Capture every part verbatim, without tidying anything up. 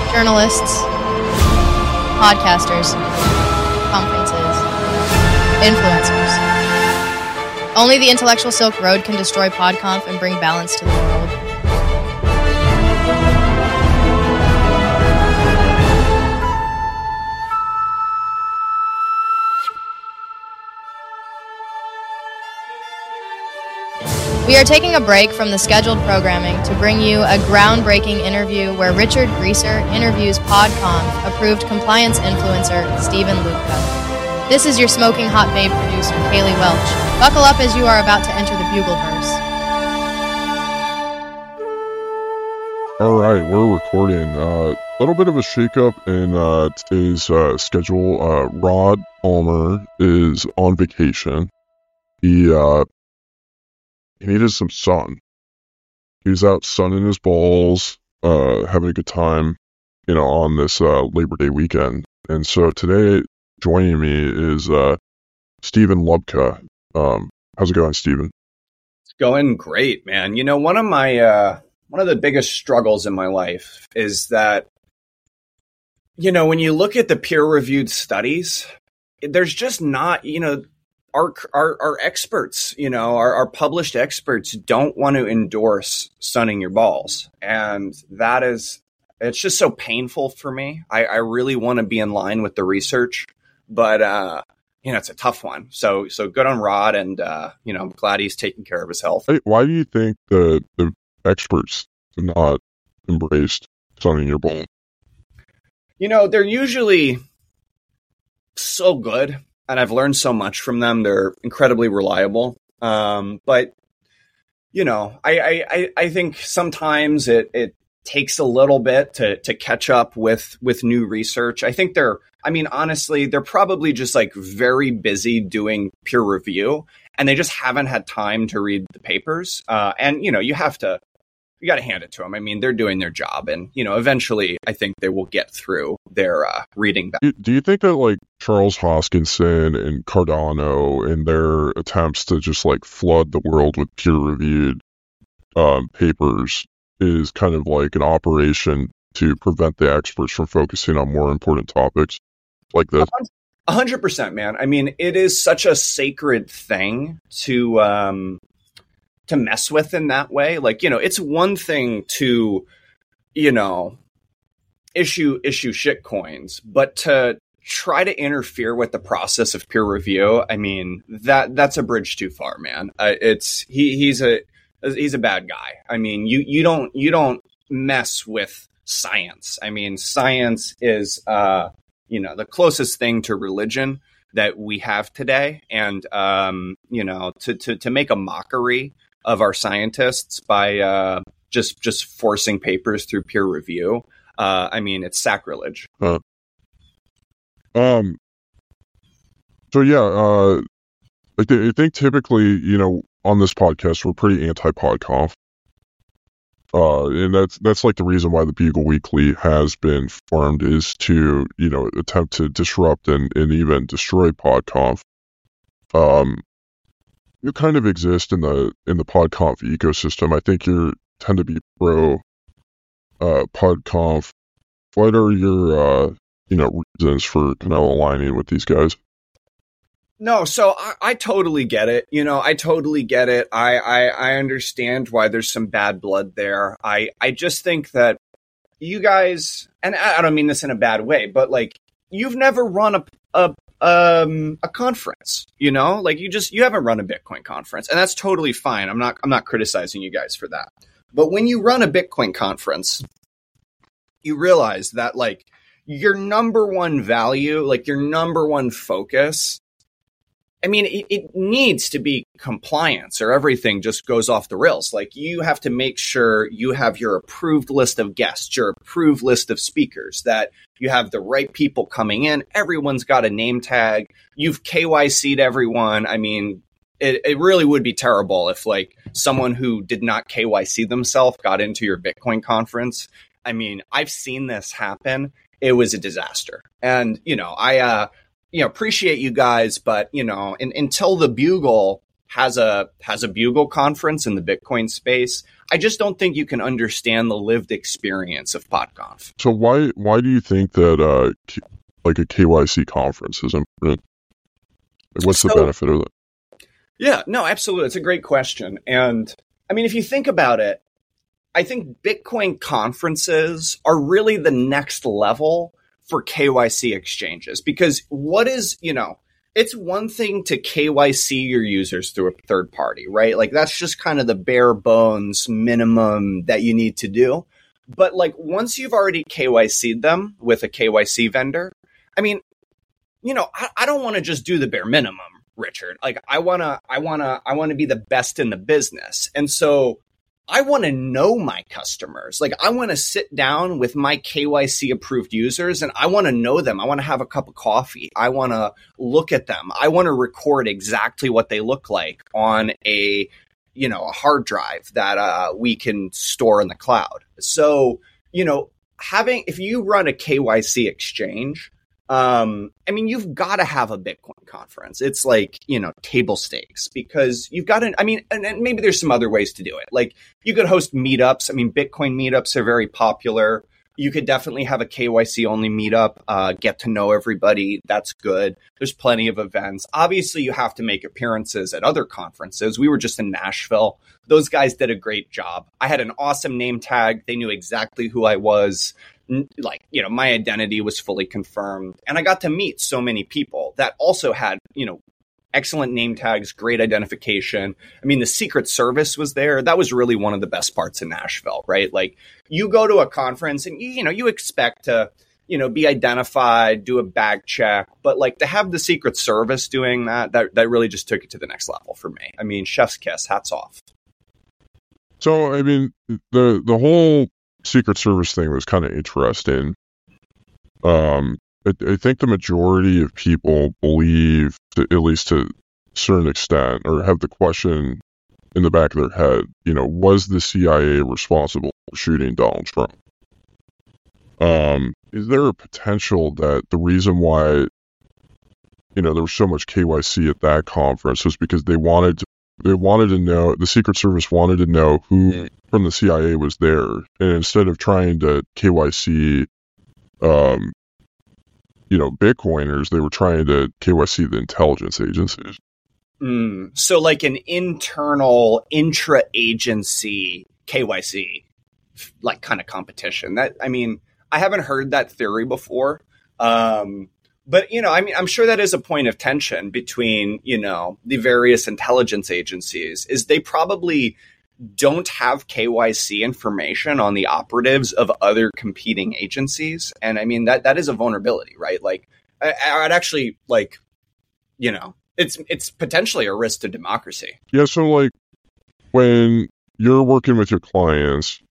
journalists, podcasters, conferences, influencers. Only the intellectual Silk Road can destroy PodConf and bring balance to the world. We are taking a break from the scheduled programming to bring you a groundbreaking interview where Richard Greaser interviews PodConf approved compliance influencer Stephen Lupka. This is your smoking hot babe producer, Kaylee Welch. Buckle up as you are about to enter the Bugleverse. All right, we're recording. A uh, little bit of a shakeup in uh, today's uh, schedule. Uh, Rod Palmer is on vacation. He uh, he needed some sun. He was out sunning his balls, uh, having a good time, you know, on this uh, Labor Day weekend. And so today, joining me is uh, Stephen Lupka. Um, how's it going, Stephen? It's going great, man. You know, one of my uh, one of the biggest struggles in my life is that, you know, when you look at the peer-reviewed studies, there's just not, you know, our our, our experts, you know, our, our published experts don't want to endorse sunning your balls, and that is, it's just so painful for me. I, I really want to be in line with the research, but uh, you know, it's a tough one. So so good on Rod, and uh, you know, I'm glad he's taking care of his health. Hey, why do you think the the experts have not embraced sunning your balls? You know, they're usually so good, and I've learned so much from them. They're incredibly reliable. Um, but, you know, I, I, I think sometimes it, it takes a little bit to, to catch up with, with new research. I think they're, I mean, honestly, they're probably just like very busy doing peer review, and they just haven't had time to read the papers. Uh, and, you know, you have to, you got to hand it to them. I mean, they're doing their job, and, you know, eventually I think they will get through their uh, reading back. Do you think that, like, Charles Hoskinson and Cardano and their attempts to just, like, flood the world with peer-reviewed um, papers is kind of like an operation to prevent the experts from focusing on more important topics like this? A hundred percent, man. I mean, it is such a sacred thing to... Um, to mess with in that way. Like, you know, it's one thing to, you know, issue, issue shit coins, but to try to interfere with the process of peer review. I mean, that that's a bridge too far, man. Uh, it's, he, he's a, he's a bad guy. I mean, you, you don't, you don't mess with science. I mean, science is, uh, you know, the closest thing to religion that we have today. And, um, you know, to, to, to make a mockery of our scientists by uh, just just forcing papers through peer review. Uh, I mean, it's sacrilege. Uh, um. So yeah, uh, I, th- I think typically, you know, on this podcast we're pretty anti-PodConf, uh, and that's that's like the reason why the Bugle Weekly has been formed, is to, you know, attempt to disrupt and, and even destroy PodConf. Um. You kind of exist in the in the PodConf ecosystem. I think you tend to be pro uh, PodConf. What are your uh, you know reasons for kind of aligning with these guys? No, so I, I totally get it. You know, I totally get it. I, I I understand why there's some bad blood there. I I just think that you guys, and I don't mean this in a bad way, but like, you've never run a a um a conference, you know, like you just you haven't run a Bitcoin conference, and that's totally fine. I'm not I'm not criticizing you guys for that. But when you run a Bitcoin conference, you realize that like your number one value, like your number one focus, I mean, it, it needs to be compliance, or everything just goes off the rails. Like, you have to make sure you have your approved list of guests, your approved list of speakers, that you have the right people coming in. Everyone's got a name tag. You've K Y C'd everyone. I mean, it, it really would be terrible if like someone who did not K Y C themselves got into your Bitcoin conference. I mean, I've seen this happen. It was a disaster. And, you know, I, uh, you know, appreciate you guys, but, you know, in, until the Bugle has a has a Bugle conference in the Bitcoin space, I just don't think you can understand the lived experience of PodConf. So why why do you think that uh, K- like a K Y C conference is important? Like, what's so, the benefit of that? Yeah, no, absolutely. It's a great question. And I mean, if you think about it, I think Bitcoin conferences are really the next level for K Y C exchanges, because what is, you know, it's one thing to K Y C your users through a third party, right? Like that's just kind of the bare bones minimum that you need to do. But like once you've already K Y C'd them with a K Y C vendor, I mean, you know, I, I don't want to just do the bare minimum, Richard. Like I want to, I want to, I want to be the best in the business. And so I want to know my customers. Like I want to sit down with my K Y C approved users and I want to know them. I want to have a cup of coffee. I want to look at them. I want to record exactly what they look like on a, you know, a hard drive that uh, we can store in the cloud. So, you know, having, if you run a K Y C exchange, Um, I mean, you've got to have a Bitcoin conference. It's like, you know, table stakes, because you've got to, I mean, and, and maybe there's some other ways to do it. Like you could host meetups. I mean, Bitcoin meetups are very popular. You could definitely have a K Y C only meetup, uh, get to know everybody. That's good. There's plenty of events. Obviously, you have to make appearances at other conferences. We were just in Nashville. Those guys did a great job. I had an awesome name tag. They knew exactly who I was. Like, you know, my identity was fully confirmed, and I got to meet so many people that also had, you know, excellent name tags, great identification. I mean, the Secret Service was there. That was really one of the best parts in Nashville, right? Like you go to a conference and, you know, you expect to, you know, be identified, do a bag check, but like to have the Secret Service doing that, that, that really just took it to the next level for me. I mean, chef's kiss, hats off. So, I mean, the, the whole Secret Service thing was kind of interesting. Um, I, I think the majority of people believe, to, at least to a certain extent, or have the question in the back of their head, you know, was the C I A responsible for shooting Donald Trump? Um, is there a potential that the reason why, you know, there was so much K Y C at that conference was because they wanted to They wanted to know, the Secret Service wanted to know who from the C I A was there. And instead of trying to K Y C, um, you know, Bitcoiners, they were trying to K Y C the intelligence agencies. Mm, so like an internal intra-agency K Y C, like kind of competition. That, I mean, I haven't heard that theory before. Um, But, you know, I mean, I'm sure that is a point of tension between, you know, the various intelligence agencies, is they probably don't have K Y C information on the operatives of other competing agencies. And I mean, that that is a vulnerability, right? Like, I, I'd actually, like, you know, it's it's potentially a risk to democracy. Yeah, so, like, when you're working with your clients,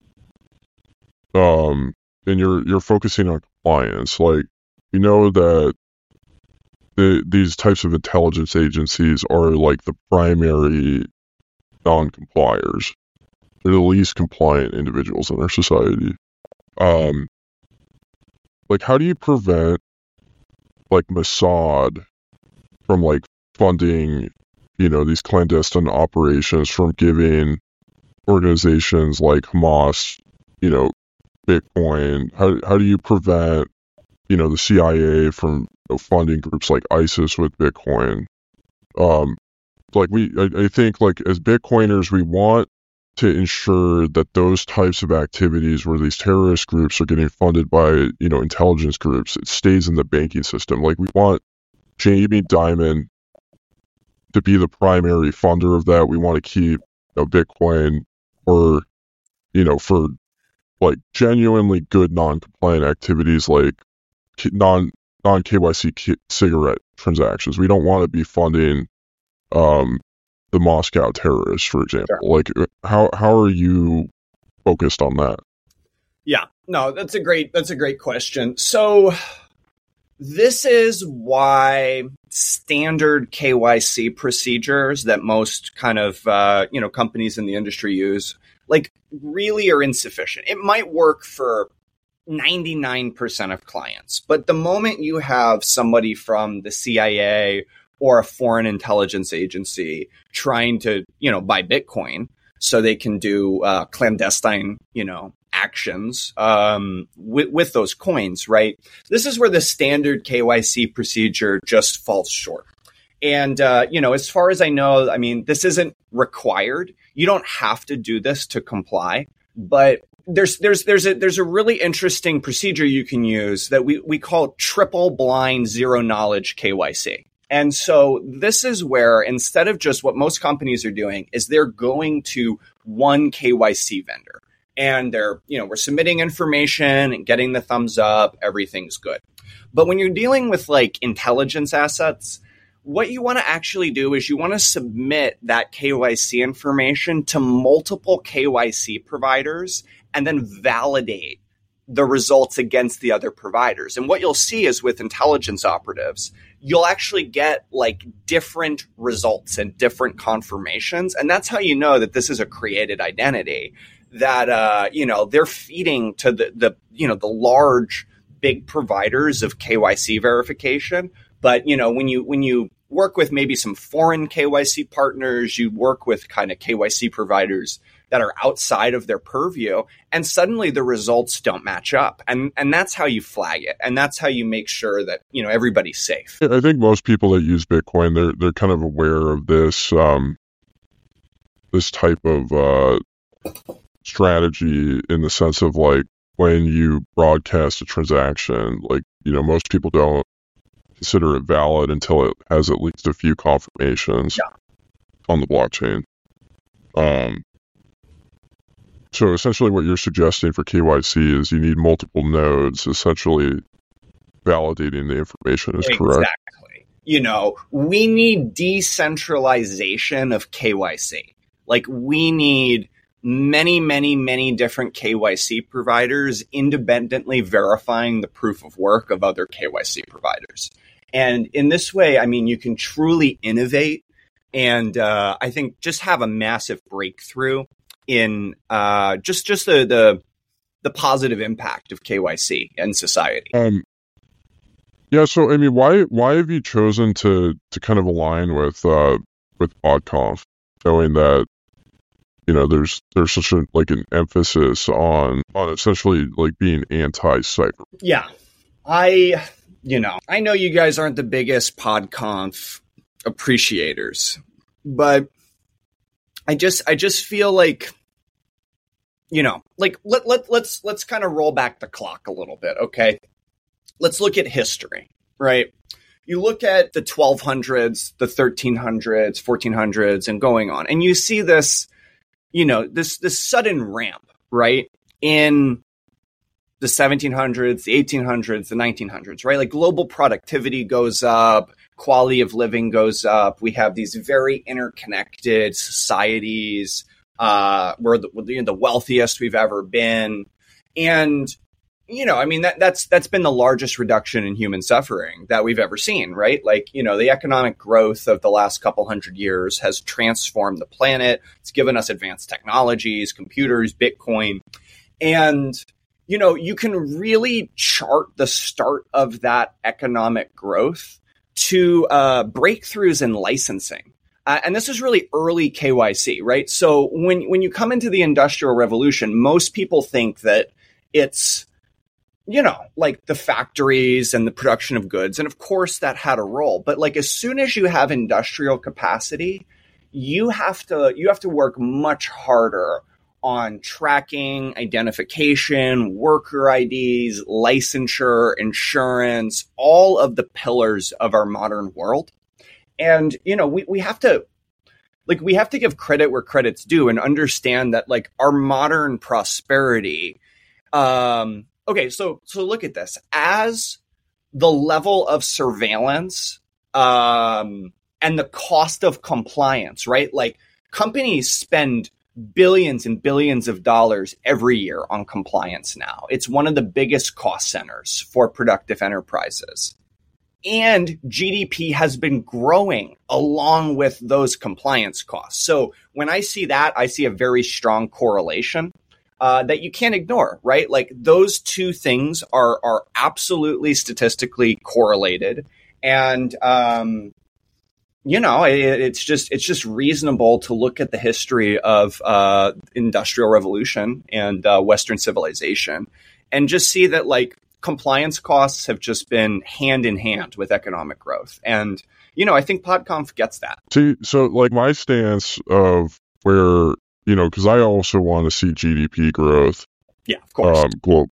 um, and you're you're focusing on compliance, like, you know that The, these types of intelligence agencies are like the primary non-compliers. They're the least compliant individuals in our society. Um, like, how do you prevent, like, Mossad from, like, funding, you know, these clandestine operations, from giving organizations like Hamas, you know, Bitcoin? How how do you prevent, you know, the C I A from, you know, funding groups like ISIS with Bitcoin? Um, like we, I, I think, like, as Bitcoiners, we want to ensure that those types of activities where these terrorist groups are getting funded by, you know, intelligence groups, it stays in the banking system. Like, we want Jamie Dimon to be the primary funder of that. We want to keep, you know, Bitcoin for, you know, for, like, genuinely good non-compliant activities, like non non K Y C cigarette transactions. We don't want to be funding um the Moscow terrorists, for example. Sure. Like, how how are you focused on that? Yeah, no, that's a great that's a great question. So this is why standard K Y C procedures that most kind of uh, you know companies in the industry use, like, really are insufficient. It might work for ninety-nine percent of clients, but the moment you have somebody from the C I A or a foreign intelligence agency trying to, you know, buy Bitcoin, so they can do uh, clandestine, you know, actions um, with, with those coins, right? This is where the standard K Y C procedure just falls short. And, uh, you know, as far as I know, I mean, this isn't required. You don't have to do this to comply, but there's there's there's a there's a really interesting procedure you can use that we, we call triple blind zero knowledge K Y C. And so this is where, instead of just what most companies are doing, is they're going to one K Y C vendor. And they're, you know, we're submitting information and getting the thumbs up, everything's good. But when you're dealing with like intelligence assets, what you want to actually do is you want to submit that K Y C information to multiple K Y C providers and then validate the results against the other providers. And what you'll see is with intelligence operatives, you'll actually get like different results and different confirmations. And that's how you know that this is a created identity, that, uh, you know, they're feeding to the, the, you know, the large, big providers of K Y C verification. But, you know, when you, when you work with maybe some foreign K Y C partners, you work with kind of K Y C providers that are outside of their purview, and suddenly the results don't match up. And, and that's how you flag it. And that's how you make sure that, you know, everybody's safe. I think most people that use Bitcoin, they're, they're kind of aware of this, um, this type of, uh, strategy, in the sense of like when you broadcast a transaction, like, you know, most people don't consider it valid until it has at least a few confirmations yeah. on the blockchain. Um, so essentially what you're suggesting for K Y C is you need multiple nodes essentially validating the information is exactly. correct. Exactly. You know, we need decentralization of K Y C. Like we need many, many, many different K Y C providers independently verifying the proof of work of other K Y C providers. And in this way, I mean, you can truly innovate and uh, I think just have a massive breakthrough in uh, just just the, the the positive impact of K Y C in society. Um, yeah. So, I mean, why why have you chosen to to kind of align with uh, with PodConf, knowing that, you know, there's there's such a like an emphasis on on essentially like being anti-cyber? Yeah, I you know I know you guys aren't the biggest PodConf appreciators, but I just I just feel like, you know, like let let let's let's kind of roll back the clock a little bit, okay? Let's look at history, right? You look at the twelve hundreds, the thirteen hundreds, fourteen hundreds, and going on, and you see this. You know, this this sudden ramp, right, in the seventeen hundreds, the eighteen hundreds, the nineteen hundreds, right? Like global productivity goes up, quality of living goes up. We have these very interconnected societies. Uh, we're the, you know, the wealthiest we've ever been. And, you know, I mean, that, that's that's been the largest reduction in human suffering that we've ever seen, right? Like, you know, the economic growth of the last couple hundred years has transformed the planet. It's given us advanced technologies, computers, Bitcoin. And, you know, you can really chart the start of that economic growth to uh, breakthroughs in licensing. Uh, and this is really early K Y C, right? So when, when you come into the Industrial Revolution, most people think that it's, you know, like the factories and the production of goods. And of course that had a role, but like as soon as you have industrial capacity, you have to, you have to work much harder on tracking, identification, worker I Ds, licensure, insurance, all of the pillars of our modern world. And, you know, we, we have to, like, we have to give credit where credit's due and understand that like our modern prosperity, um, Okay, so so look at this. As the level of surveillance um, and the cost of compliance, right? Like companies spend billions and billions of dollars every year on compliance now. It's one of the biggest cost centers for productive enterprises. And G D P has been growing along with those compliance costs. So when I see that, I see a very strong correlation. Uh, that you can't ignore, right? Like those two things are are absolutely statistically correlated, and um, you know, it, it's just it's just reasonable to look at the history of uh, industrial revolution and uh, Western civilization, and just see that like compliance costs have just been hand in hand with economic growth. And you know, I think PodConf gets that. See, so like my stance of where, you know, because I also want to see G D P growth. Yeah, of course. Um, global.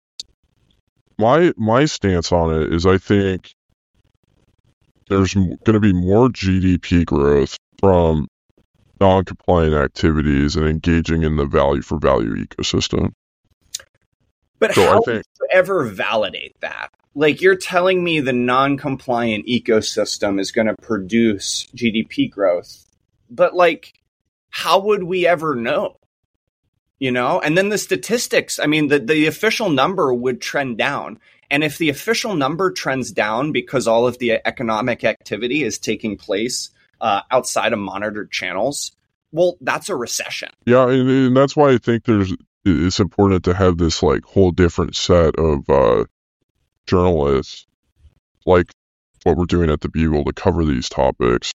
My my stance on it is I think there's going to be more G D P growth from non-compliant activities and engaging in the value for value ecosystem. But so how I think, do you ever validate that? Like, you're telling me the non-compliant ecosystem is going to produce G D P growth, but like, how would we ever know? You know, and then the statistics, I mean, the, the official number would trend down. And if the official number trends down because all of the economic activity is taking place uh, outside of monitored channels, well, that's a recession. Yeah, and, and that's why I think there's it's important to have this like whole different set of uh, journalists, like what we're doing at the Bugle, to cover these topics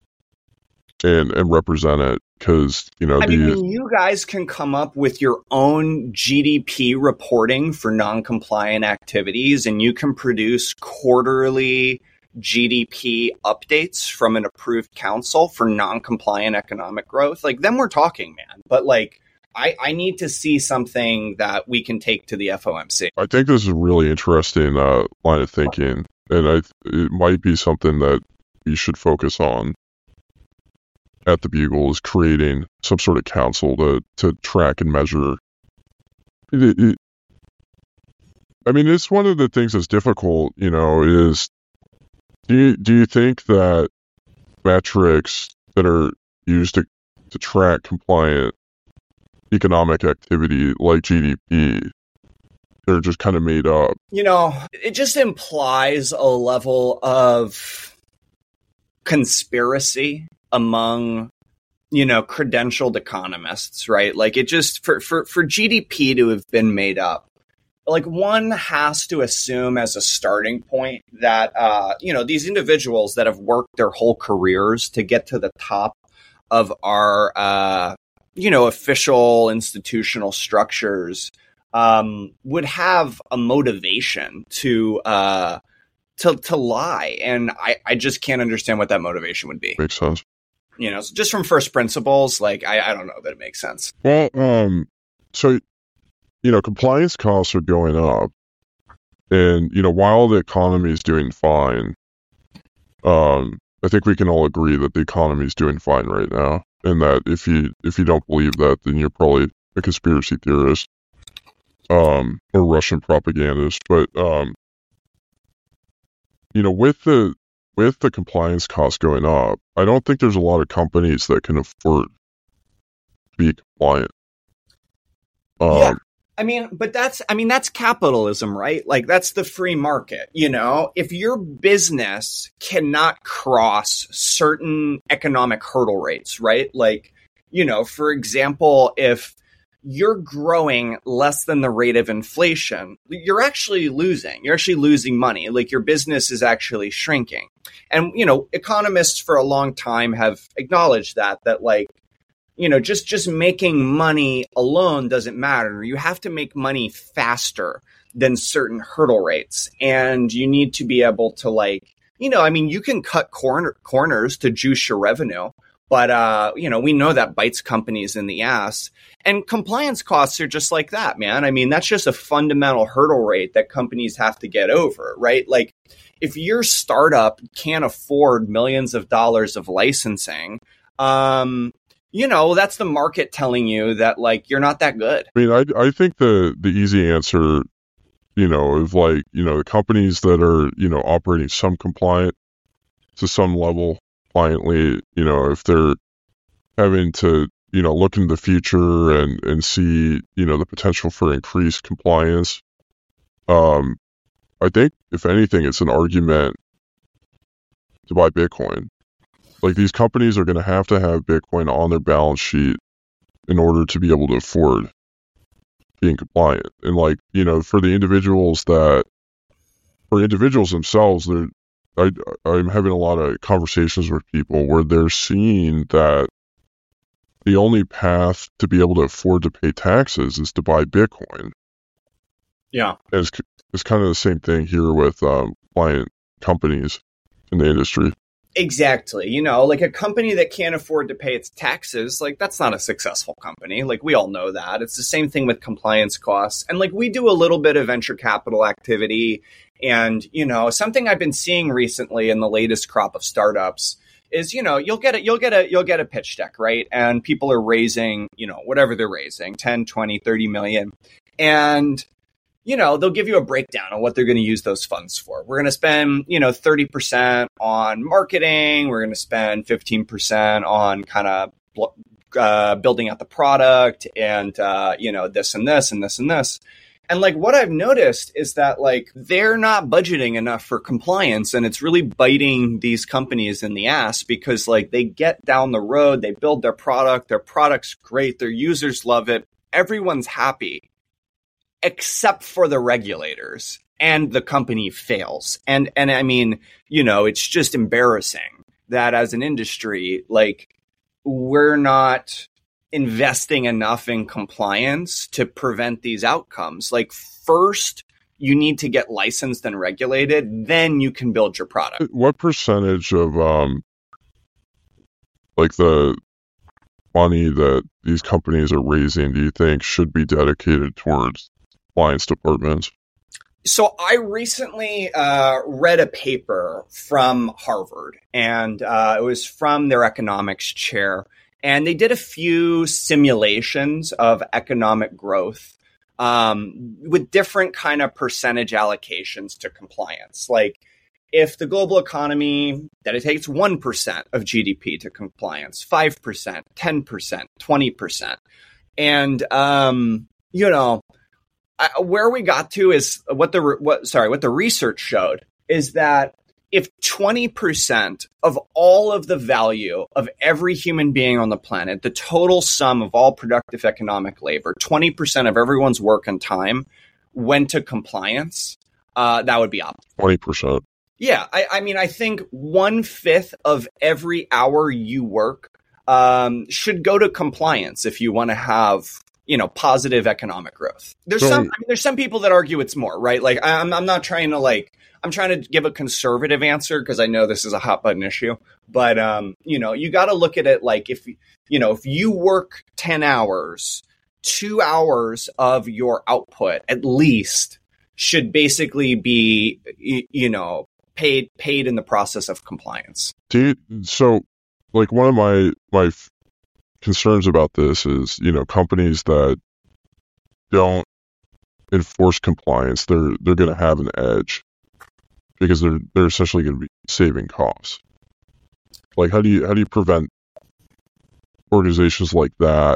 and and represent it. Because, you know, I these... mean, you guys can come up with your own G D P reporting for non-compliant activities, and you can produce quarterly G D P updates from an approved council for non-compliant economic growth. Like, then we're talking, man. But like, I, I need to see something that we can take to the F O M C. I think this is a really interesting uh, line of thinking, and I it might be something that we should focus on at the Bugle, is creating some sort of council to, to track and measure. It, it, I mean, it's one of the things that's difficult, you know, is do you, do you think that metrics that are used to, to track compliant economic activity like G D P, they're just kind of made up? You know, it just implies a level of conspiracy among, you know, credentialed economists, right? Like, it just, for, for, for G D P to have been made up, like, one has to assume as a starting point that, uh, you know, these individuals that have worked their whole careers to get to the top of our, uh, you know, official institutional structures, um, would have a motivation to, uh, to, to lie. And I, I just can't understand what that motivation would be. Makes sense. You know, just from first principles, like, I, I don't know that it makes sense. Well, um, so, you know, compliance costs are going up. And, you know, while the economy is doing fine, um, I think we can all agree that the economy is doing fine right now. And that if you if you don't believe that, then you're probably a conspiracy theorist, um, or Russian propagandist. But, um, you know, with the with the compliance costs going up, I don't think there's a lot of companies that can afford to be compliant. Um, yeah. I mean, but that's, I mean, that's capitalism, right? Like, that's the free market, you know? If your business cannot cross certain economic hurdle rates, right? Like, you know, for example, if you're growing less than the rate of inflation, you're actually losing. You're actually losing money. Like, your business is actually shrinking. And, you know, economists for a long time have acknowledged that, that like, you know, just, just making money alone doesn't matter. You have to make money faster than certain hurdle rates. And you need to be able to, like, you know, I mean, you can cut corner, corners to juice your revenue. But, uh, you know, we know that bites companies in the ass. And compliance costs are just like that, man. I mean, that's just a fundamental hurdle rate that companies have to get over, right? Like, if your startup can't afford millions of dollars of licensing, um, you know, that's the market telling you that, like, you're not that good. I mean, I, I think the, the easy answer, you know, of like, you know, the companies that are, you know, operating some compliant to some level, compliantly, you know, if they're having to, you know, look into the future and, and see, you know, the potential for increased compliance, um, I think, if anything, it's an argument to buy Bitcoin. Like, these companies are going to have to have Bitcoin on their balance sheet in order to be able to afford being compliant. And, like, you know, for the individuals that, for individuals themselves, they're, I, I'm having a lot of conversations with people where they're seeing that the only path to be able to afford to pay taxes is to buy Bitcoin. Yeah. And it's, it's kind of the same thing here with um, client companies in the industry. Exactly. You know, like a company that can't afford to pay its taxes, like that's not a successful company. Like we all know that. It's the same thing with compliance costs. And like we do a little bit of venture capital activity. And, you know, something I've been seeing recently in the latest crop of startups is, you know, you'll get it, you'll get a, you'll get a pitch deck, right? And people are raising, you know, whatever they're raising, ten, twenty, thirty million. And you know, they'll give you a breakdown on what they're going to use those funds for. We're going to spend, you know, thirty percent on marketing. We're going to spend fifteen percent on kind of uh, building out the product and, uh, you know, this and this and this and this. And like what I've noticed is that like they're not budgeting enough for compliance, and it's really biting these companies in the ass because like they get down the road, they build their product, their product's great, their users love it, everyone's happy. Except for the regulators, and the company fails. And, and I mean, you know, it's just embarrassing that as an industry, like we're not investing enough in compliance to prevent these outcomes. Like first, you need to get licensed and regulated, then you can build your product. What percentage of, um, like the money that these companies are raising, do you think should be dedicated towards compliance departments? So I recently uh, read a paper from Harvard, and uh, it was from their economics chair. And they did a few simulations of economic growth um, with different kind of percentage allocations to compliance. Like if the global economy dedicates one percent of G D P to compliance, five percent, ten percent, twenty percent. And, um, you know, I, where we got to is what the what sorry what the research showed is that if twenty percent of all of the value of every human being on the planet, the total sum of all productive economic labor, twenty percent of everyone's work and time went to compliance, uh, that would be optimal. twenty percent. Yeah, I, I mean, I think one fifth of every hour you work um, should go to compliance if you want to have, you know, positive economic growth. There's So- some, I mean, there's some people that argue it's more, right? Like, I'm, I'm not trying to like, I'm trying to give a conservative answer because I know this is a hot button issue, but, um, you know, you got to look at it like if, you know, if you work ten hours, two hours of your output at least should basically be, y- you know, paid, paid in the process of compliance. Do you, so, like, one of my my f- concerns about this is, you know, companies that don't enforce compliance, they're they're going to have an edge because they're they're essentially going to be saving costs. Like, how do you how do you prevent organizations like that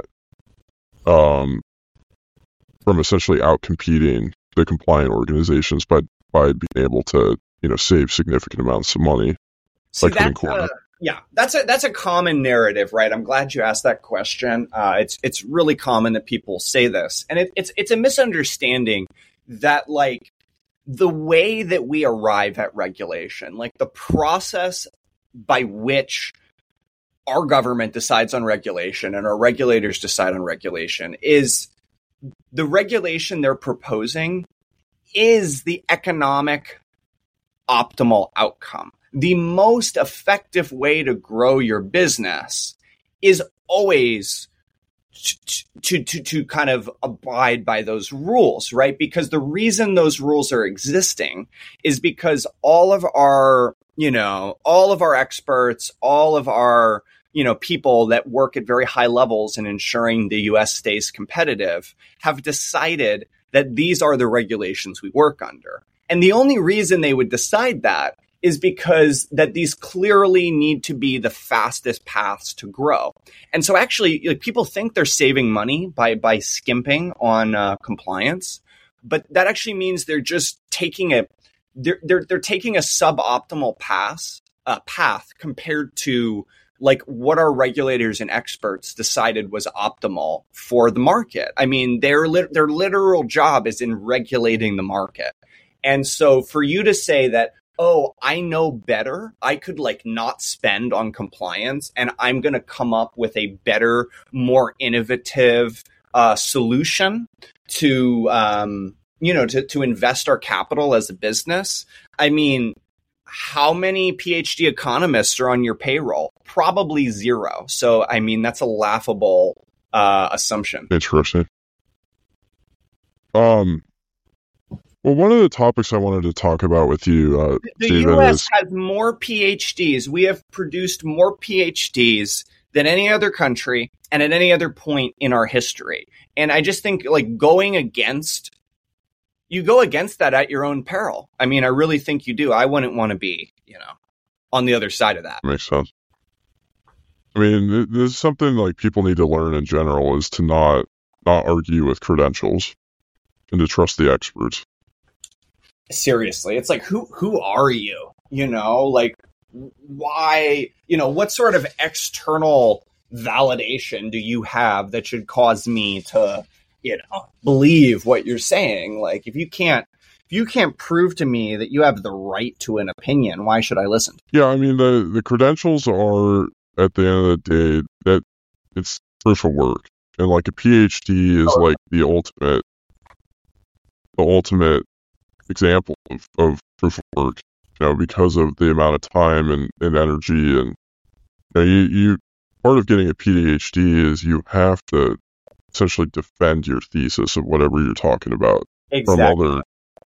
um, from essentially outcompeting the compliant organizations by by being able to, you know, save significant amounts of money See, by cutting that's corners? a- Yeah, that's a that's a common narrative, right? I'm glad you asked that question. Uh, it's it's really common that people say this, and it, it's it's a misunderstanding that like the way that we arrive at regulation, like the process by which our government decides on regulation and our regulators decide on regulation, is the regulation they're proposing is the economic optimal outcome. The most effective way to grow your business is always to, to, to, to kind of abide by those rules, right? Because the reason those rules are existing is because all of our, you know, all of our experts, all of our, you know, people that work at very high levels in ensuring the U S stays competitive have decided that these are the regulations we work under. And the only reason they would decide that is because that these clearly need to be the fastest paths to grow. And so actually, like, people think they're saving money by by skimping on uh, compliance, but that actually means they're just taking a they're they're, they're taking a suboptimal path uh, path compared to like what our regulators and experts decided was optimal for the market. I mean, their lit- their literal job is in regulating the market. And so for you to say that, oh, I know better. I could like not spend on compliance and I'm going to come up with a better, more innovative uh, solution to, um, you know, to, to invest our capital as a business. I mean, how many PhD economists are on your payroll? Probably zero. So, I mean, that's a laughable uh, assumption. Interesting. Um, well, one of the topics I wanted to talk about with you, uh, the Stephen, U S is has more PhDs. We have produced more PhDs than any other country and at any other point in our history. And I just think like going against, you go against that at your own peril. I mean, I really think you do. I wouldn't want to be, you know, on the other side of that. Makes sense. I mean, th- this is something like people need to learn in general, is to not not argue with credentials and to trust the experts. Seriously, it's like, who who are you? You know, like, why, you know, what sort of external validation do you have that should cause me to, you know, believe what you're saying? Like, if you can't, if you can't prove to me that you have the right to an opinion, why should I listen? Yeah, I mean, the, the credentials are, at the end of the day, that it's proof of work. And like a PhD is Oh. like the ultimate, the ultimate example of, of proof of work, you know, because of the amount of time and, and energy. And you, know, you, you, part of getting a PhD is you have to essentially defend your thesis of whatever you're talking about from other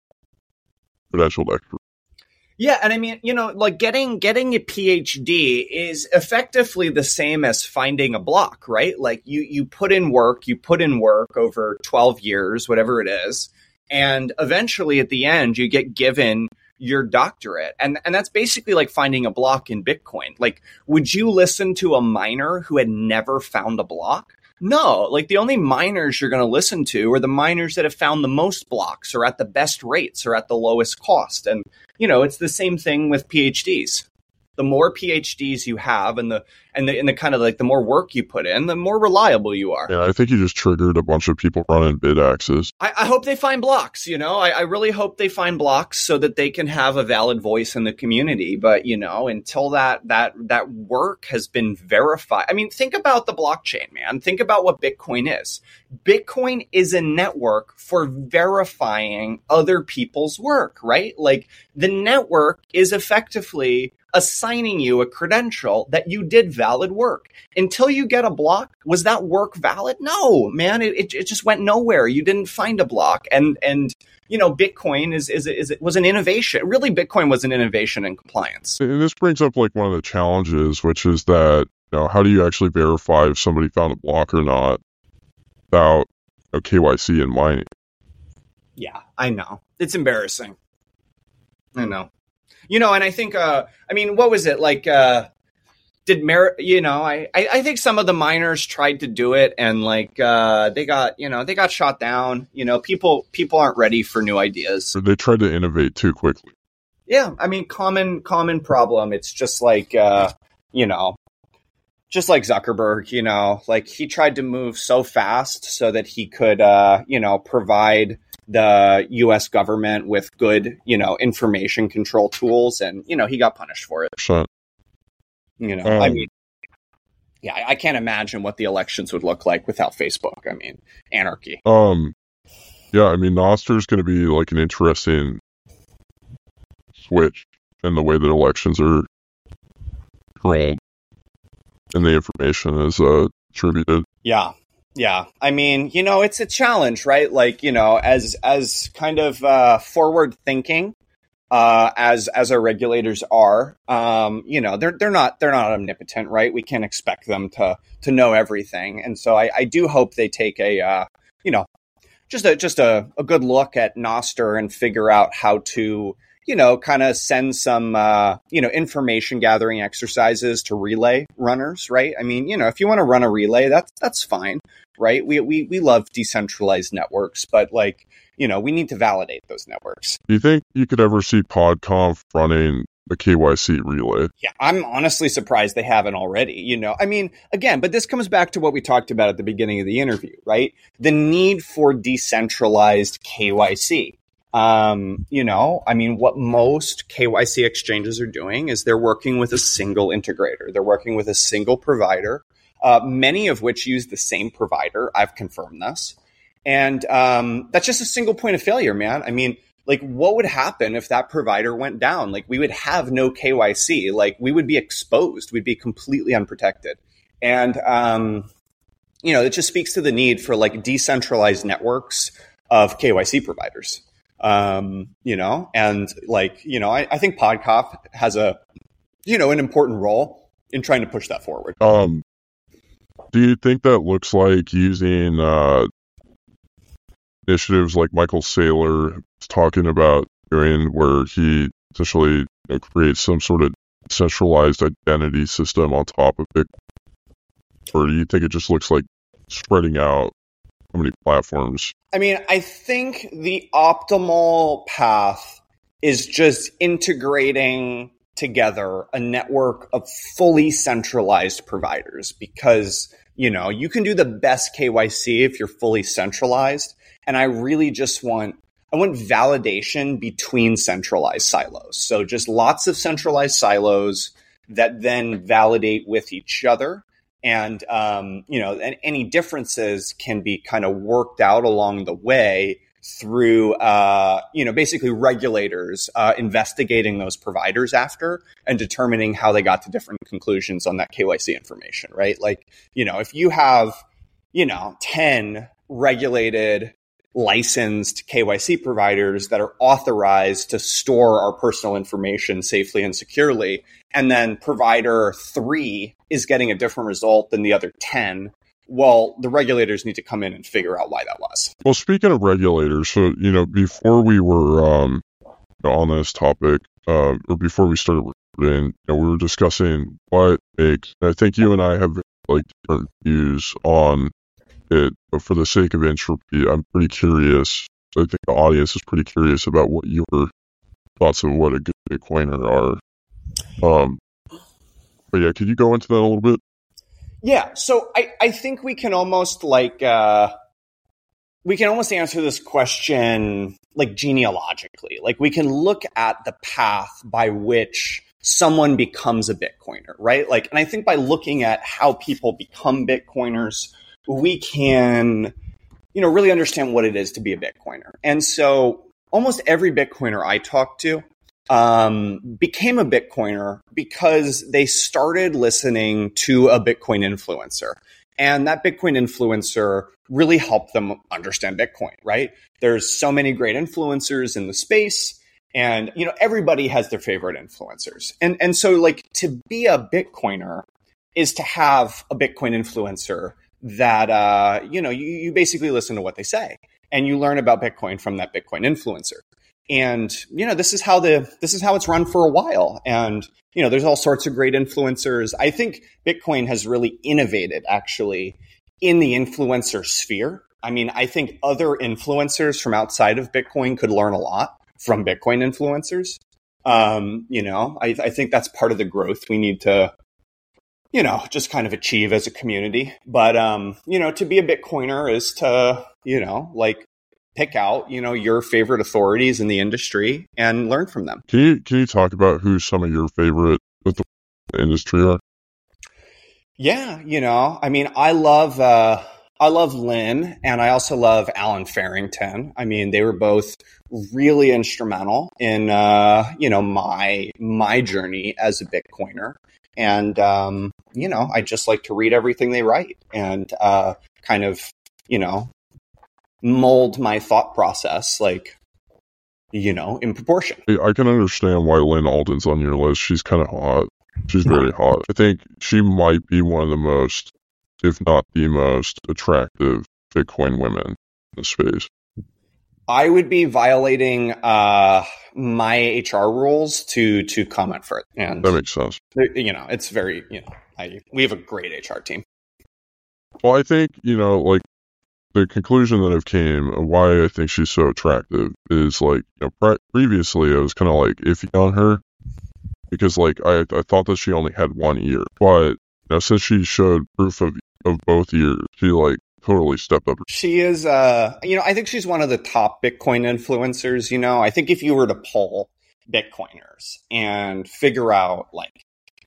credentialed experts. Yeah, and I mean, you know, like getting getting a PhD is effectively the same as finding a block, right? Like you you put in work, you put in work over twelve years, whatever it is, and eventually at the end you get given your doctorate. And and that's basically like finding a block in Bitcoin. Like, would you listen to a miner who had never found a block? No, like the only miners you're going to listen to are the miners that have found the most blocks or at the best rates or at the lowest cost. And, you know, it's the same thing with PhDs. The more PhDs you have and the and the and the kind of like the more work you put in, the more reliable you are. Yeah, I think you just triggered a bunch of people running bid axes. I, I hope they find blocks, you know. I, I really hope they find blocks so that they can have a valid voice in the community. But, you know, until that that that work has been verified. I mean, think about the blockchain, man. Think about what Bitcoin is. Bitcoin is a network for verifying other people's work, right? Like the network is effectively assigning you a credential that you did valid work. Until you get a block, was that work valid? No, man, it, it, it just went nowhere. You didn't find a block. And, and you know, Bitcoin is, is, is it was an innovation. Really, Bitcoin was an innovation in compliance. And this brings up like one of the challenges, which is that, you know, how do you actually verify if somebody found a block or not without, you know, K Y C and mining? Yeah, I know. It's embarrassing. I know. You know, and I think, uh, I mean, what was it like? Uh, did Mer, you know, I, I, I think some of the miners tried to do it and like, uh, they got, you know, they got shot down. You know, people, people aren't ready for new ideas. Or they tried to innovate too quickly. Yeah. I mean, common, common problem. It's just like, uh, you know, just like Zuckerberg, you know, like he tried to move so fast so that he could, uh, you know, provide the U S government with good, you know, information control tools. And, you know, he got punished for it. Sure. You know, Um, I mean, yeah, I I can't imagine what the elections would look like without Facebook. I mean, anarchy. Um, yeah, I mean, Nostr is going to be like an interesting switch in the way that elections are controlled and the information is uh, distributed. Yeah. Yeah. I mean, you know, it's a challenge, right? Like, you know, as as kind of uh, forward thinking uh, as as our regulators are, um, you know, they're they're not they're not omnipotent, right? We can't expect them to to know everything. And so I, I do hope they take a uh, you know, just a just a, a good look at Nostr and figure out how to, you know, kind of send some, uh, you know, information gathering exercises to relay runners, right? I mean, you know, if you want to run a relay, that's that's fine, right? We we we love decentralized networks, but like, you know, we need to validate those networks. Do you think you could ever see PodConf running a K Y C relay? Yeah, I'm honestly surprised they haven't already, you know. I mean, again, but this comes back to what we talked about at the beginning of the interview, right? The need for decentralized K Y C. Um, you know, I mean, what most K Y C exchanges are doing is they're working with a single integrator. They're working with a single provider, uh, many of which use the same provider. I've confirmed this. And um, that's just a single point of failure, man. I mean, like, what would happen if that provider went down? Like, we would have no K Y C. Like, we would be exposed. We'd be completely unprotected. And, um, you know, it just speaks to the need for, like, decentralized networks of K Y C providers. Um, you know, and, like, you know, I, I think PodCoff has a, you know, an important role in trying to push that forward. Um, do you think that looks like using uh, initiatives like Michael Saylor is talking about doing, where he essentially, you know, creates some sort of centralized identity system on top of it? Or do you think it just looks like spreading out how many platforms? I mean, I think the optimal path is just integrating together a network of fully centralized providers, because, you know, you can do the best K Y C if you're fully centralized. And I really just want, I want validation between centralized silos. So just lots of centralized silos that then validate with each other. And, um, you know, and any differences can be kind of worked out along the way through, uh, you know, basically regulators uh, investigating those providers after and determining how they got to different conclusions on that K Y C information, right? Like, you know, if you have, you know, ten regulated, licensed K Y C providers that are authorized to store our personal information safely and securely, and then provider three is getting a different result than the other ten, well, the regulators need to come in and figure out why that was. Well, speaking of regulators, so, you know, before we were um, on this topic, uh, or before we started recording, you know, we were discussing what makes, I think you and I have, like, different views on it, but for the sake of entropy, I'm pretty curious. I think the audience is pretty curious about what your thoughts of what a good Bitcoiner are. Um, but yeah, could you go into that a little bit? Yeah, so I, I think we can almost like, uh, we can almost answer this question like genealogically. Like, we can look at the path by which someone becomes a Bitcoiner, right? Like, and I think by looking at how people become Bitcoiners, we can, you know, really understand what it is to be a Bitcoiner. And so almost every Bitcoiner I talk to um, became a Bitcoiner because they started listening to a Bitcoin influencer. And that Bitcoin influencer really helped them understand Bitcoin, right? There's so many great influencers in the space, and, you know, everybody has their favorite influencers. And, and so, like, to be a Bitcoiner is to have a Bitcoin influencer that, uh, you know, you, you basically listen to what they say and you learn about Bitcoin from that Bitcoin influencer. And, you know, this is how the, this is how it's run for a while. And, you know, there's all sorts of great influencers. I think Bitcoin has really innovated actually in the influencer sphere. I mean, I think other influencers from outside of Bitcoin could learn a lot from Bitcoin influencers. Um, you know, I, I think that's part of the growth we need to, you know, just kind of achieve as a community. But, um, you know, to be a Bitcoiner is to, you know, like, pick out, you know, your favorite authorities in the industry and learn from them. Can you can you talk about who some of your favorite with the industry are? Yeah, you know, I mean, I love uh, I love Lynn, and I also love Alan Farrington. I mean, they were both really instrumental in uh, you know, my my journey as a Bitcoiner. And um, you know, I just like to read everything they write and uh, kind of, you know, mold my thought process, like, you know, in proportion. I can understand why Lynn Alden's on your list. She's kind of hot. She's very hot. I think she might be one of the most, if not the most, attractive Bitcoin women in the space. I would be violating uh, my H R rules to to comment for it. And that makes sense. You know, it's very, you know, I, we have a great H R team. Well, I think, you know, like, the conclusion that I've came of why I think she's so attractive is, like, you know, pre- previously I was kind of like iffy on her because, like, I I thought that she only had one ear, but, you know, since she showed proof of of both ears, she, like, totally stepped up. She is, uh, you know, I think she's one of the top Bitcoin influencers. You know, I think if you were to poll Bitcoiners and figure out, like,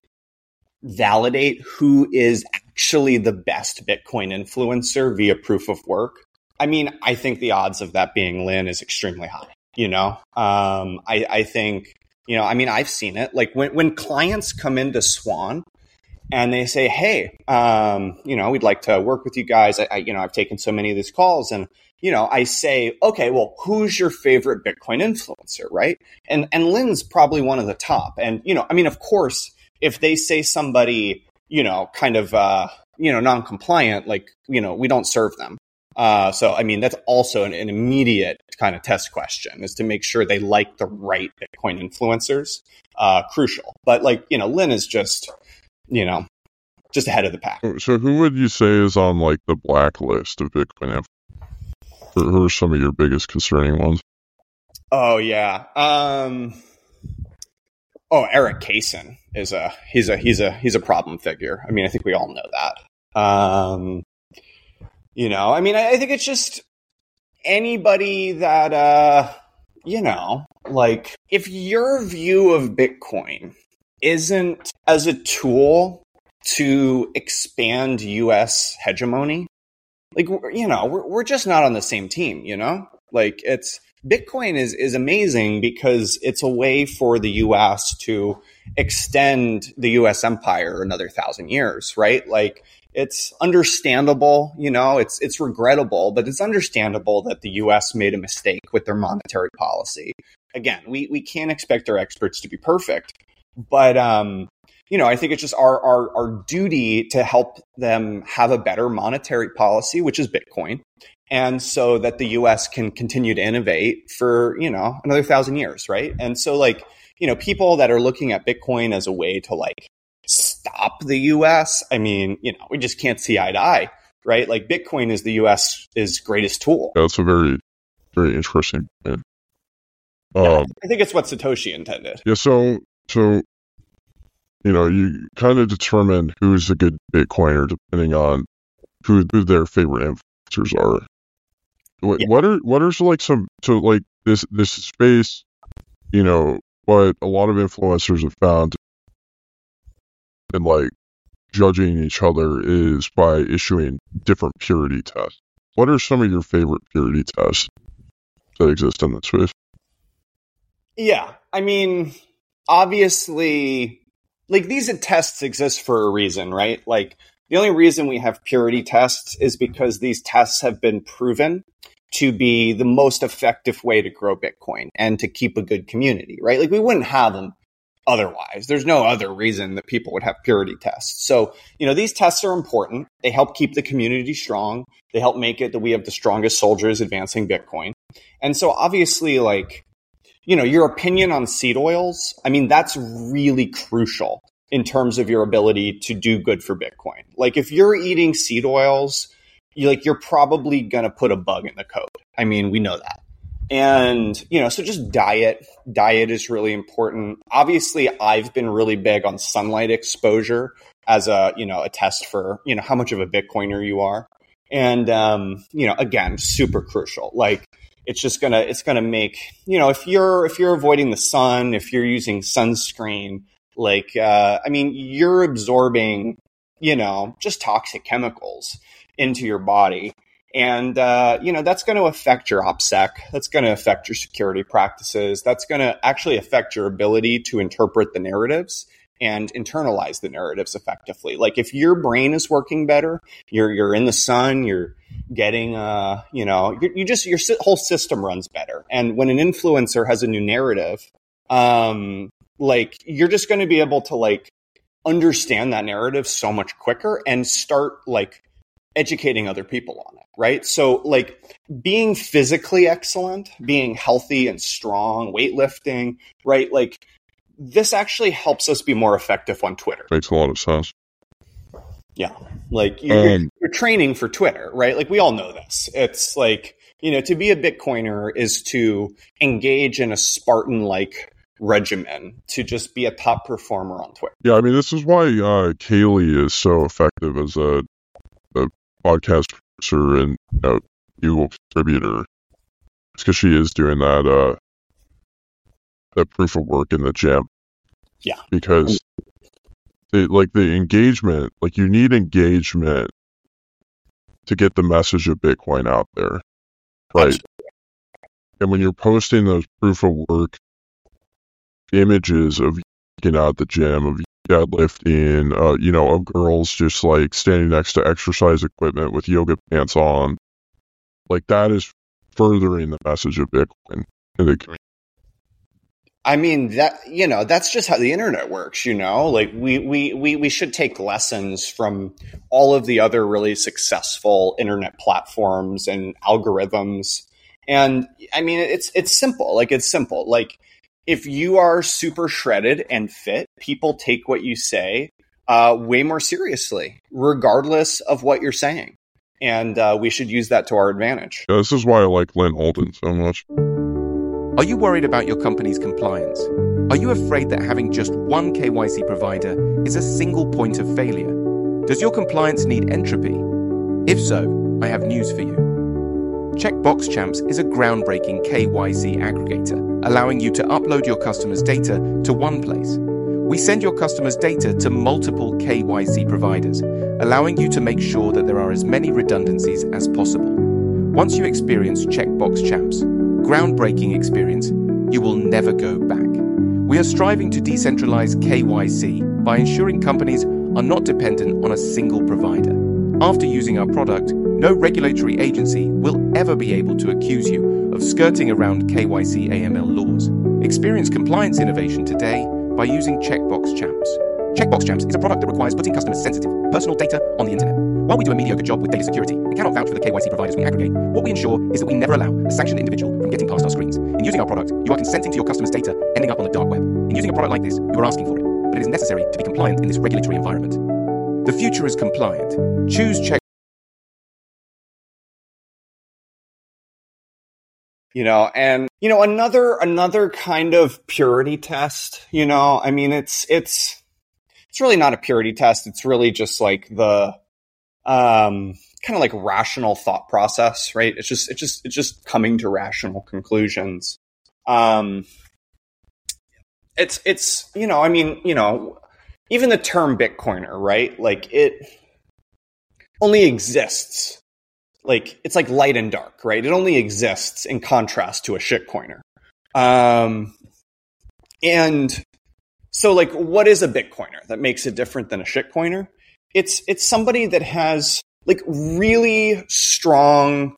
validate who is actually the best Bitcoin influencer via proof of work, I mean, I think the odds of that being Lynn is extremely high. You know, um, I, I think, you know, I mean, I've seen it. Like when, when clients come into Swan and they say, hey, um, you know, we'd like to work with you guys. I, I, you know, I've taken so many of these calls, and, you know, I say, okay, well, who's your favorite Bitcoin influencer, right? And, and Lynn's probably one of the top. And, you know, I mean, of course, if they say somebody, you know, kind of, uh, you know, non-compliant, like, you know, we don't serve them. Uh, so, I mean, that's also an, an immediate kind of test question, is to make sure they like the right Bitcoin influencers. Uh, crucial. But, like, you know, Lynn is just, you know, just ahead of the pack. So who would you say is on, like, the blacklist of Bitcoin influencers? Who are some of your biggest concerning ones? Oh, yeah. Um, oh, Eric Kaysen is a, he's a, he's a, he's a problem figure. I mean, I think we all know that. Um, You know, I mean, I, I think it's just anybody that, uh, you know, like, if your view of Bitcoin isn't as a tool to expand U S hegemony, like, you know, we're, we're just not on the same team, you know? Like, it's, Bitcoin is, is amazing because it's a way for the U S to extend the U S empire another thousand years, right? Like, it's understandable, you know, it's it's regrettable, but it's understandable that the U S made a mistake with their monetary policy. Again, we, we can't expect our experts to be perfect, but, um, you know, I think it's just our, our, our duty to help them have a better monetary policy, which is Bitcoin. And so that the U S can continue to innovate for, you know, another thousand years, right? And so, like, you know, people that are looking at Bitcoin as a way to, like, stop the U S, I mean, you know, we just can't see eye to eye, right? Like, Bitcoin is the U S's greatest tool. Yeah, that's a very, very interesting point. Um, yeah, I think it's what Satoshi intended. Yeah, so, so, you know, you kind of determine who's a good Bitcoiner depending on who, who their favorite influencers are. What, Yeah. what are, what are like some, so like this, this space, you know, what a lot of influencers have found and like judging each other is by issuing different purity tests. What are some of your favorite purity tests that exist in this space? Yeah, I mean, obviously, like, these tests exist for a reason, right? Like, the only reason we have purity tests is because these tests have been proven to be the most effective way to grow Bitcoin and to keep a good community, right? Like, we wouldn't have them otherwise. There's no other reason that people would have purity tests. So, you know, these tests are important. They help keep the community strong. They help make it that we have the strongest soldiers advancing Bitcoin. And so, obviously, like, you know, your opinion on seed oils, I mean, that's really crucial in terms of your ability to do good for Bitcoin. Like, if you're eating seed oils, you like, you're probably going to put a bug in the code. I mean, we know that. And, you know, so just diet, diet is really important. Obviously, I've been really big on sunlight exposure as a, you know, a test for, you know, how much of a Bitcoiner you are. And, um, you know, again, super crucial. Like, it's just gonna, it's gonna make, you know, if you're, if you're avoiding the sun, if you're using sunscreen, like, uh, I mean, you're absorbing, you know, just toxic chemicals into your body. And, uh, you know, that's going to affect your OPSEC. That's going to affect your security practices. That's going to actually affect your ability to interpret the narratives and internalize the narratives effectively. Like, if your brain is working better, you're, you're in the sun, you're getting, uh, you know, you, you just, your whole system runs better. And when an influencer has a new narrative, um, like, you're just going to be able to, like, understand that narrative so much quicker and start, like, educating other people on it, right? So, like, being physically excellent, being healthy and strong, weightlifting, right? Like, this actually helps us be more effective on Twitter. Makes a lot of sense. Yeah. Like, you're, Um, you're training for Twitter, right? Like, we all know this. It's like, you know, to be a Bitcoiner is to engage in a Spartan-like regimen, to just be a top performer on Twitter. Yeah, I mean, this is why uh, Kaylee is so effective as a, a podcast producer and you know, Google contributor. It's because she is doing that uh, that proof of work in the gym. Yeah. Because the, like the engagement, like you need engagement to get the message of Bitcoin out there, right? Absolutely. And when you're posting those proof of work images of you working out at the gym, of deadlifting, uh, you know, of girls just like standing next to exercise equipment with yoga pants on, like that is furthering the message of Bitcoin in the community. I mean, that, you know, that's just how the internet works, you know, like we, we, we, we should take lessons from all of the other really successful internet platforms and algorithms. And I mean, it's, it's simple. Like it's simple. Like if you are super shredded and fit, people take what you say uh, way more seriously, regardless of what you're saying. And uh, we should use that to our advantage. Yeah, this is why I like Lynn Holden so much. Are you worried about your company's compliance? Are you afraid that having just one K Y C provider is a single point of failure? Does your compliance need entropy? If so, I have news for you. Checkbox Champs is a groundbreaking K Y C aggregator, allowing you to upload your customers' data to one place. We send your customers' data to multiple K Y C providers, allowing you to make sure that there are as many redundancies as possible. Once you experience Checkbox Champs, groundbreaking experience, you will never go back. We are striving to decentralize K Y C by ensuring companies are not dependent on a single provider. After using our product, no regulatory agency will ever be able to accuse you of skirting around K Y C A M L laws. Experience compliance innovation today by using Checkbox Champs. Checkbox Champs is a product that requires putting customers' sensitive, personal data on the internet. While we do a mediocre job with data security and cannot vouch for the K Y C providers we aggregate, what we ensure is that we never allow a sanctioned individual from getting past our screens. In using our product, you are consenting to your customers' data ending up on the dark web. In using a product like this, you are asking for it, but it is necessary to be compliant in this regulatory environment. The future is compliant. Choose Check. You know, and, you know, another, another kind of purity test, you know, I mean, it's, it's, it's really not a purity test. It's really just like the, um, kind of like rational thought process, right? It's just, it's just, it's just coming to rational conclusions. Um, it's, it's, you know, I mean, you know, even the term Bitcoiner, right? Like it only exists. Like, it's like light and dark, right? It only exists in contrast to a shitcoiner. Um, and so, like, what is a Bitcoiner that makes it different than a shitcoiner? It's, it's somebody that has, like, really strong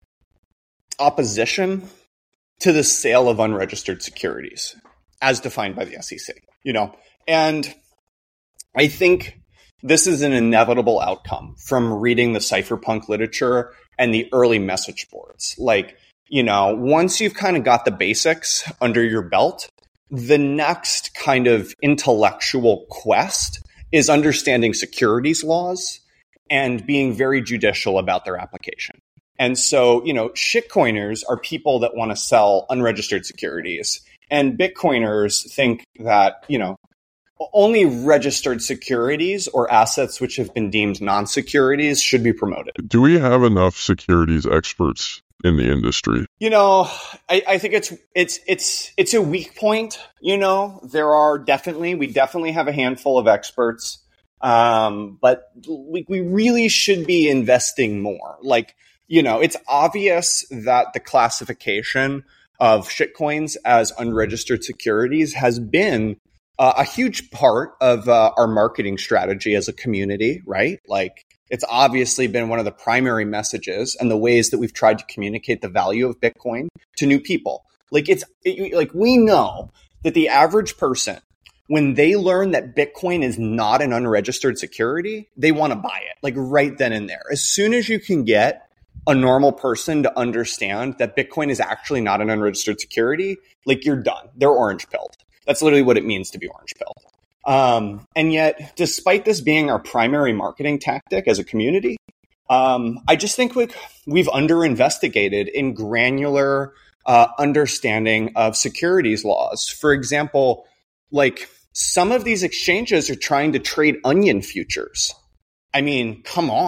opposition to the sale of unregistered securities, as defined by the S E C, you know? And I think this is an inevitable outcome from reading the cypherpunk literature and the early message boards. Like, you know, once you've kind of got the basics under your belt, the next kind of intellectual quest is understanding securities laws and being very judicial about their application. And so, you know, shitcoiners are people that want to sell unregistered securities, and Bitcoiners think that, you know, only registered securities or assets which have been deemed non-securities should be promoted. Do we have enough securities experts in the industry? You know, I, I think it's it's it's it's a weak point. You know, there are definitely we definitely have a handful of experts, um, but we we really should be investing more. Like, you know, it's obvious that the classification of shitcoins as unregistered securities has been Uh, a huge part of uh, our marketing strategy as a community, right? Like, it's obviously been one of the primary messages and the ways that we've tried to communicate the value of Bitcoin to new people. Like, it's it, like we know that the average person, when they learn that Bitcoin is not an unregistered security, they want to buy it, like right then and there. As soon as you can get a normal person to understand that Bitcoin is actually not an unregistered security, like, you're done. They're orange pilled. That's literally what it means to be orange pilled. Um, and yet, despite this being our primary marketing tactic as a community, um, I just think we, we've under-investigated in granular uh, understanding of securities laws. For example, like, some of these exchanges are trying to trade onion futures. I mean, come on.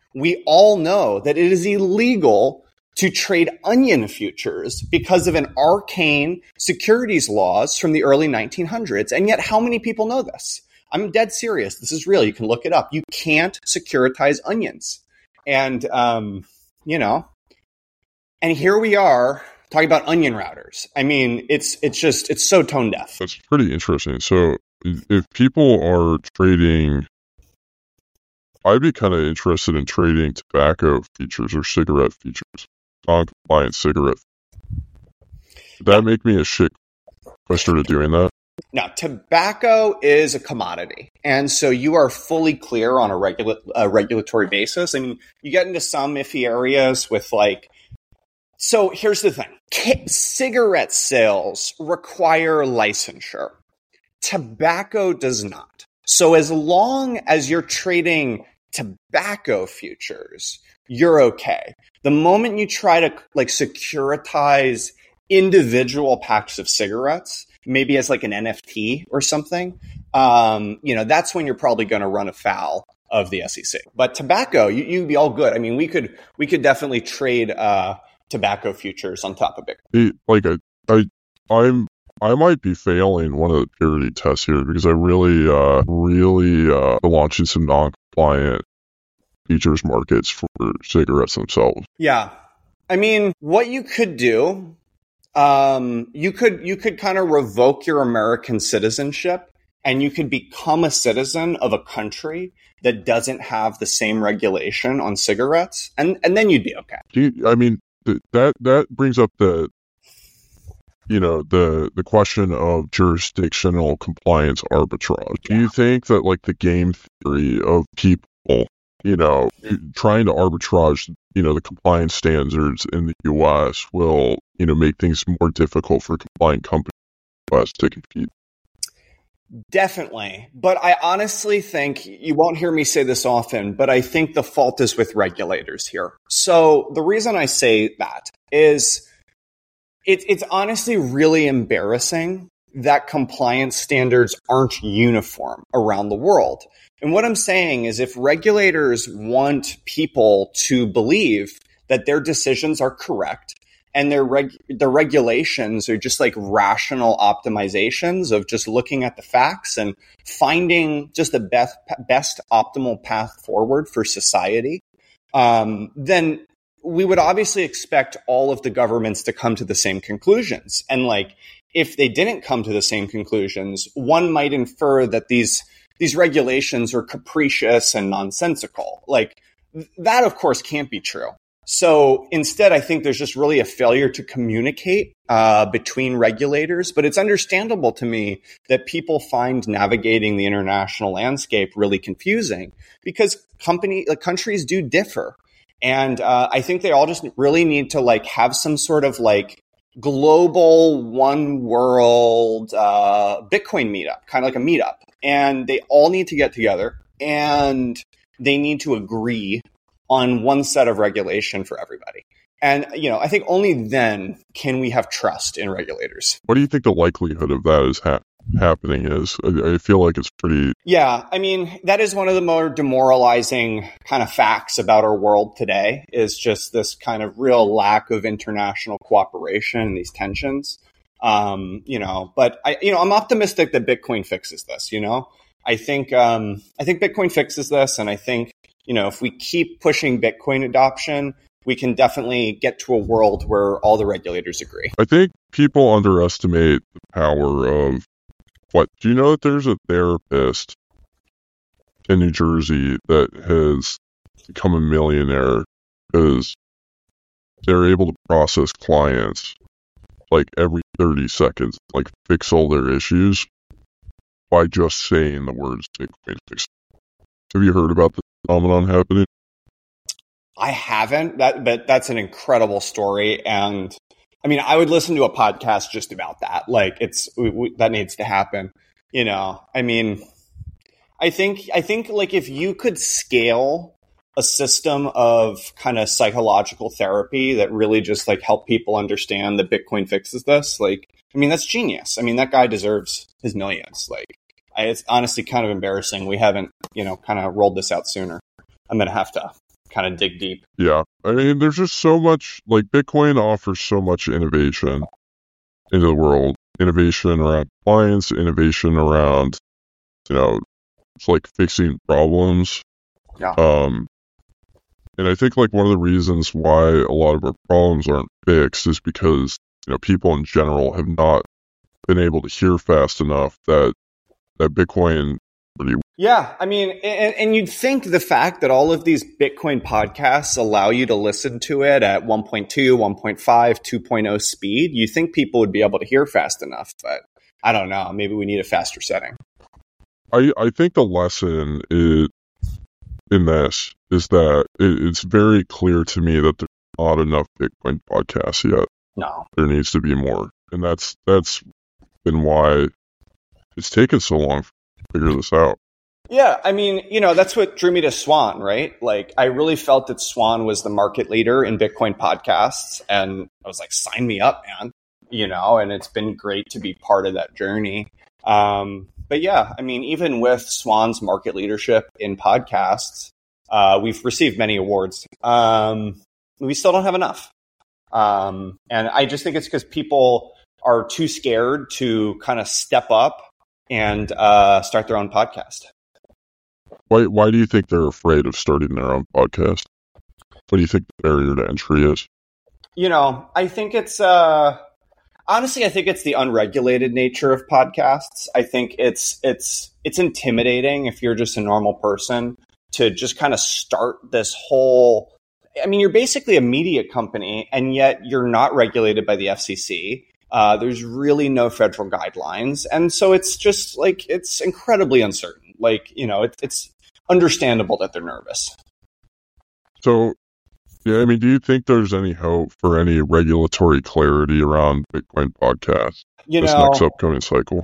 we all know that it is illegal to trade onion futures because of an arcane securities laws from the early nineteen hundreds. And yet, how many people know this? I'm dead serious. This is real. You can look it up. You can't securitize onions. And, um, you know, and here we are talking about onion routers. I mean, it's it's just, it's so tone deaf. That's pretty interesting. So if people are trading, I'd be kind of interested in trading tobacco futures or cigarette futures, non-compliant cigarette. Would that make me a shit if I started doing that? Now, tobacco is a commodity, and so you are fully clear on a, regula- a regulatory basis. I mean, you get into some iffy areas with like, so here's the thing. K- cigarette sales require licensure. Tobacco does not. So as long as you're trading tobacco futures, you're okay. The moment you try to like securitize individual packs of cigarettes, maybe as like an N F T or something, um, you know, that's when you're probably going to run afoul of the S E C. But tobacco, you, you'd be all good. I mean, we could we could definitely trade uh, tobacco futures on top of it. It, like I, I, I'm, I might be failing one of the purity tests here because I really, uh, really uh, launching some non-compliant futures markets for cigarettes themselves. Yeah, I mean, what you could do. Um, you could you could kind of revoke your American citizenship and you could become a citizen of a country that doesn't have the same regulation on cigarettes, and, and then you'd be okay. Do you, I mean, th- that that brings up the, you know, the the question of jurisdictional compliance arbitrage. Do you think that like the game theory of people, you know, trying to arbitrage, you know, the compliance standards in the U S will, you know, make things more difficult for compliant companies in the U S to compete? Definitely. But I honestly think, you won't hear me say this often, but I think the fault is with regulators here. So the reason I say that is it, it's honestly really embarrassing that compliance standards aren't uniform around the world. And what I'm saying is if regulators want people to believe that their decisions are correct and their reg- the regulations are just like rational optimizations of just looking at the facts and finding just the best, best optimal path forward for society, um, then we would obviously expect all of the governments to come to the same conclusions. And like, if they didn't come to the same conclusions, one might infer that these these regulations are capricious and nonsensical. Like that, of course, can't be true. So instead, I think there's just really a failure to communicate uh, between regulators. But it's understandable to me that people find navigating the international landscape really confusing because company, like, countries do differ. And uh, I think they all just really need to like have some sort of like global one world uh, Bitcoin meetup, kind of like a meetup. And they all need to get together and they need to agree on one set of regulation for everybody. And, you know, I think only then can we have trust in regulators. What do you think the likelihood of that is ha- happening is? I, I feel like it's pretty... Yeah, I mean, that is one of the more demoralizing kind of facts about our world today is just this kind of real lack of international cooperation and these tensions. Um, you know, but I, you know, I'm optimistic that Bitcoin fixes this, you know, I think, um, I think Bitcoin fixes this. And I think, you know, if we keep pushing Bitcoin adoption, we can definitely get to a world where all the regulators agree. I think people underestimate the power of what, do you know that there's a therapist in New Jersey that has become a millionaire because they're able to process clients like every thirty seconds, like fix all their issues by just saying the words Bitcoin fix. Have you heard about the phenomenon happening? I haven't, that, but that's an incredible story. And I mean, I would listen to a podcast just about that. Like it's, we, we, that needs to happen. You know, I mean, I think, I think like if you could scale a system of kind of psychological therapy that really just like help people understand that Bitcoin fixes this. Like, I mean, that's genius. I mean, that guy deserves his millions. Like, I, it's honestly kind of embarrassing. We haven't, you know, kind of rolled this out sooner. I'm going to have to kind of dig deep. Yeah. I mean, there's just so much, like, Bitcoin offers so much innovation into the world. Innovation around compliance, innovation around, you know, it's like fixing problems. Yeah. Um, and I think, like, one of the reasons why a lot of our problems aren't fixed is because, you know, people in general have not been able to hear fast enough that, that Bitcoin really. Yeah, I mean, and, and you'd think the fact that all of these Bitcoin podcasts allow you to listen to it at one point two, one point five, two point oh speed, you think people would be able to hear fast enough, but I don't know. Maybe we need a faster setting. I, I think the lesson is, in this is that it, it's very clear to me that there's not enough Bitcoin podcasts yet. No. There needs to be more. And that's that's been why it's taken so long to figure this out. Yeah, I mean, you know, that's what drew me to Swan, right? Like, I really felt that Swan was the market leader in Bitcoin podcasts. And I was like, sign me up, man. You know, and it's been great to be part of that journey. Um, but yeah, I mean, even with Swan's market leadership in podcasts, uh, we've received many awards. Um, we still don't have enough. Um, and I just think it's because people are too scared to kind of step up and uh, start their own podcast. Why why do you think they're afraid of starting their own podcast? What do you think the barrier to entry is? You know, I think it's uh, honestly, I think it's the unregulated nature of podcasts. I think it's it's it's intimidating if you're just a normal person to just kind of start this whole. I mean, you're basically a media company, and yet you're not regulated by the F C C. Uh, there's really no federal guidelines, and so it's just like it's incredibly uncertain. Like, you know, it, it's understandable that they're nervous. So, yeah, I mean, do you think there's any hope for any regulatory clarity around Bitcoin podcasts You this know, next upcoming cycle?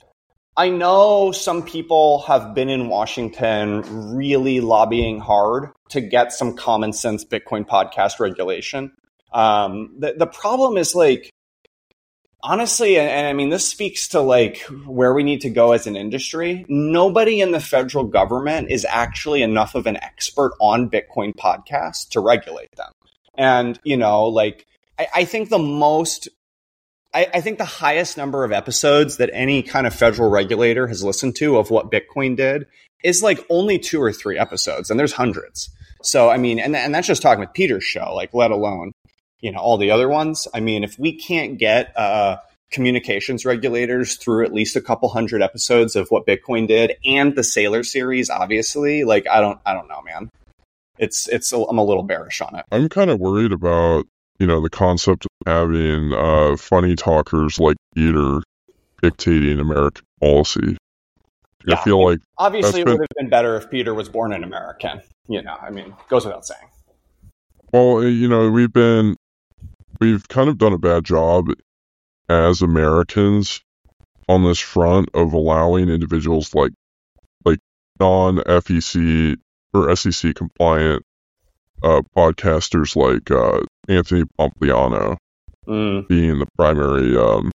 I know some people have been in Washington really lobbying hard to get some common sense Bitcoin podcast regulation. Um, the, the problem is, like, honestly, and, and I mean, this speaks to like where we need to go as an industry. Nobody in the federal government is actually enough of an expert on Bitcoin podcasts to regulate them. And, you know, like, I, I think the most I, I think the highest number of episodes that any kind of federal regulator has listened to of what Bitcoin did is like only two or three episodes, and there's hundreds. So, I mean, and, and that's just talking with Peter's show, like, let alone, you know, all the other ones. I mean, if we can't get uh, communications regulators through at least a couple hundred episodes of what Bitcoin did and the Sailor series, obviously, like, I don't, I don't know, man. It's, it's, I'm a little bearish on it. I'm kind of worried about, you know, the concept of having uh, funny talkers like Peter dictating American policy. Yeah, I feel like obviously it been, would have been better if Peter was born an American. You know, I mean, goes without saying. Well, you know, we've been, we've kind of done a bad job as Americans on this front of allowing individuals like, like non-F E C or S E C compliant uh, podcasters like uh, Anthony Pompliano Mm. being the primary um,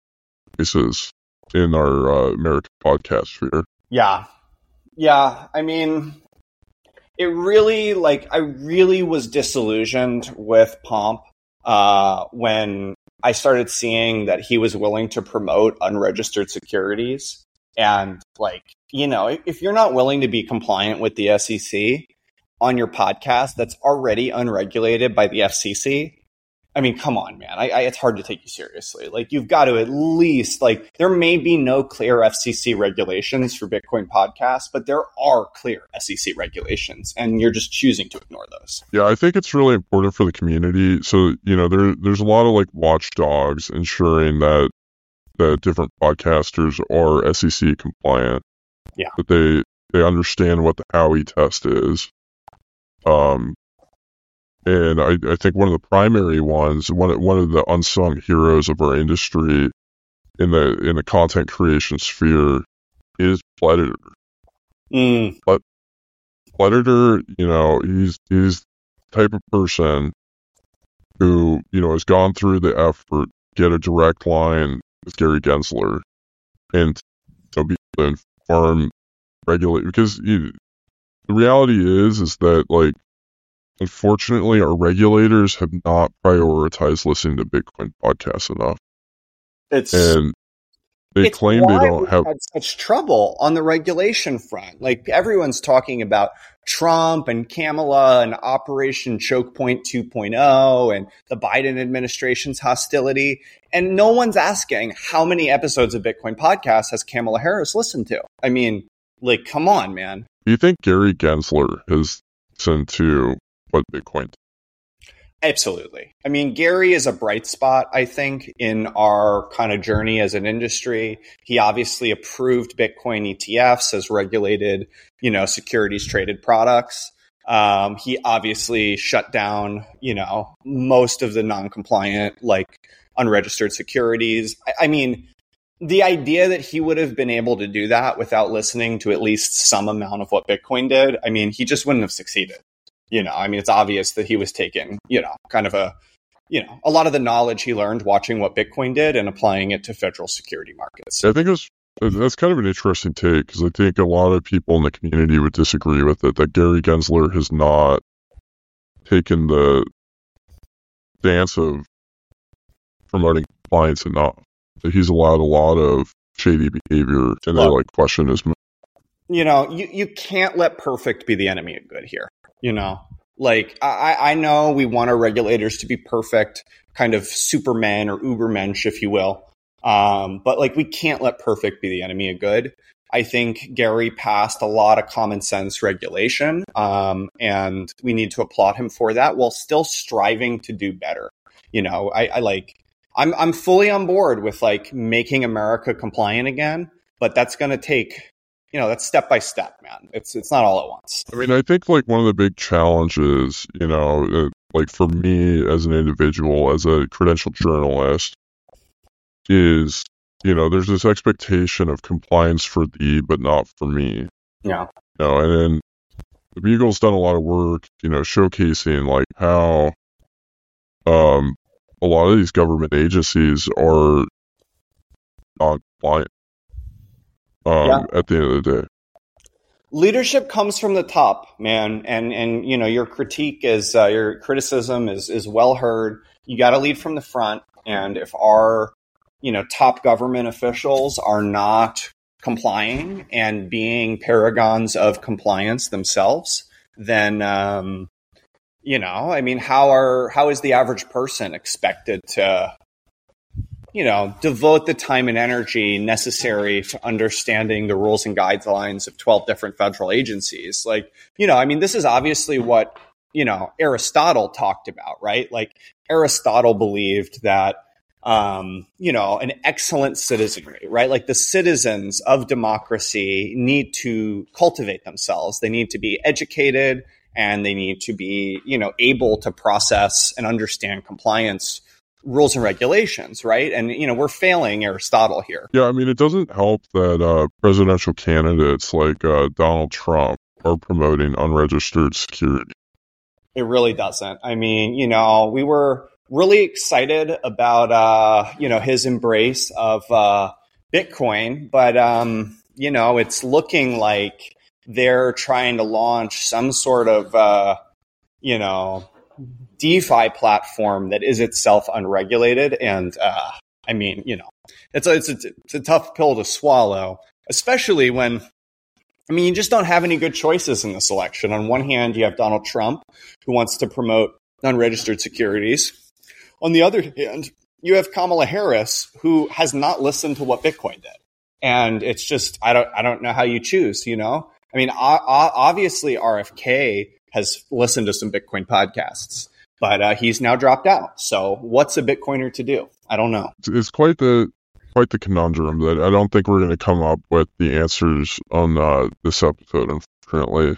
faces in our uh, American podcast sphere. Yeah. Yeah. I mean, it really, like, I really was disillusioned with Pomp uh, when I started seeing that he was willing to promote unregistered securities. And, like, you know, if you're not willing to be compliant with the S E C on your podcast that's already unregulated by the F C C, I mean, come on, man. I, I, it's hard to take you seriously. Like, you've got to at least, like, there may be no clear F C C regulations for Bitcoin podcasts, but there are clear S E C regulations, and you're just choosing to ignore those. Yeah, I think it's really important for the community. So, you know, there there's a lot of, like, watchdogs ensuring that that different podcasters are S E C compliant. Yeah. That they, they understand what the Howey test is. Um, And I, I think one of the primary ones, one one of the unsung heroes of our industry in the in the content creation sphere is Pledditor. Mm. But Pledditor, you know, he's he's the type of person who, you know, has gone through the effort to get a direct line with Gary Gensler and to be able to inform, regulate, because you, the reality is is that, like, unfortunately, our regulators have not prioritized listening to Bitcoin podcasts enough. It's and they it's claim why they don't we've have. had such trouble on the regulation front. Like everyone's talking about Trump and Kamala and Operation Choke Point two point oh and the Biden administration's hostility. And no one's asking how many episodes of Bitcoin podcast has Kamala Harris listened to? I mean, like, come on, man. Do you think Gary Gensler has listened to what Bitcoin? Absolutely. I mean, Gary is a bright spot, I think, in our kind of journey as an industry. He obviously approved Bitcoin E T Fs as regulated, you know, securities traded products. Um, he obviously shut down, you know, most of the non-compliant, like unregistered securities. I, I mean, the idea that he would have been able to do that without listening to at least some amount of what Bitcoin did, I mean, he just wouldn't have succeeded. You know, I mean, it's obvious that he was taking, you know, kind of a, you know, a lot of the knowledge he learned watching what Bitcoin did and applying it to federal security markets. I think it was, that's kind of an interesting take, because I think a lot of people in the community would disagree with it, that Gary Gensler has not taken the stance of promoting compliance enough. That he's allowed a lot of shady behavior, and they like question his. You know, you, you can't let perfect be the enemy of good here. You know, like I, I know we want our regulators to be perfect, kind of supermen or ubermensch, if you will. Um, but like we can't let perfect be the enemy of good. I think Gary passed a lot of common sense regulation, um, and we need to applaud him for that while still striving to do better. You know, I, I like I'm I'm fully on board with like making America compliant again, but that's going to take. You know, that's step by step, man. It's it's not all at once. I mean, I think like one of the big challenges, you know, uh, like for me as an individual, as a credentialed journalist, is, you know, there's this expectation of compliance for thee, but not for me. Yeah. You know, and then the Bugle's done a lot of work, you know, showcasing like how um a lot of these government agencies are not compliant. Um, yeah. At the end of the day, leadership comes from the top, man, and and you know your critique is uh, your criticism is is well heard. You got to lead from the front, and if our you know top government officials are not complying and being paragons of compliance themselves, then um, you know, I mean, how are how is the average person expected to? You know, devote the time and energy necessary to understanding the rules and guidelines of twelve different federal agencies. Like, you know, I mean, this is obviously what, you know, Aristotle talked about, right? Like Aristotle believed that, um, you know, an excellent citizenry, right? Like the citizens of democracy need to cultivate themselves. They need to be educated and they need to be, you know, able to process and understand compliance rules and regulations, right? And, you know, we're failing Aristotle here. Yeah, I mean, it doesn't help that uh, presidential candidates like uh, Donald Trump are promoting unregistered security. It really doesn't. I mean, you know, we were really excited about, uh, you know, his embrace of uh, Bitcoin, but, um, you know, it's looking like they're trying to launch some sort of, uh, you know, DeFi platform that is itself unregulated. And, uh, I mean, you know, it's a, it's a, it's a tough pill to swallow, especially when, I mean, you just don't have any good choices in this election. On one hand, you have Donald Trump, who wants to promote unregistered securities. On the other hand, you have Kamala Harris, who has not listened to what Bitcoin did. And it's just, I don't, I don't know how you choose, you know? I mean, obviously R F K has listened to some Bitcoin podcasts, but uh, he's now dropped out. So what's a Bitcoiner to do? I don't know. It's quite the quite the conundrum that I don't think we're going to come up with the answers on uh, this episode, unfortunately.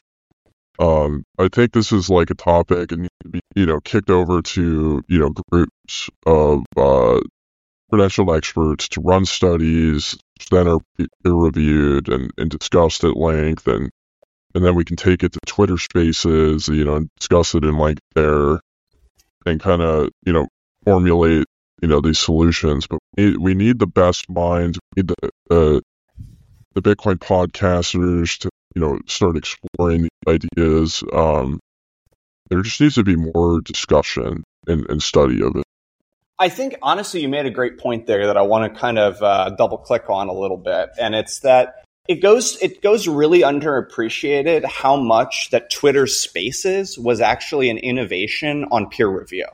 Um, I think this is like a topic and needs to be, you know, kicked over to, you know, groups of uh, credentialed experts to run studies that are peer-reviewed and, and discussed at length, and and then we can take it to Twitter Spaces, you know, and discuss it in like there, and kind of, you know, formulate, you know, these solutions. But we need, we need the best minds. We need the uh, the Bitcoin podcasters to, you know, start exploring the ideas. Um, there just needs to be more discussion and, and study of it. I think, honestly, you made a great point there that I want to kind of uh, double click on a little bit. And it's that it goes it goes really underappreciated how much that Twitter Spaces was actually an innovation on peer review.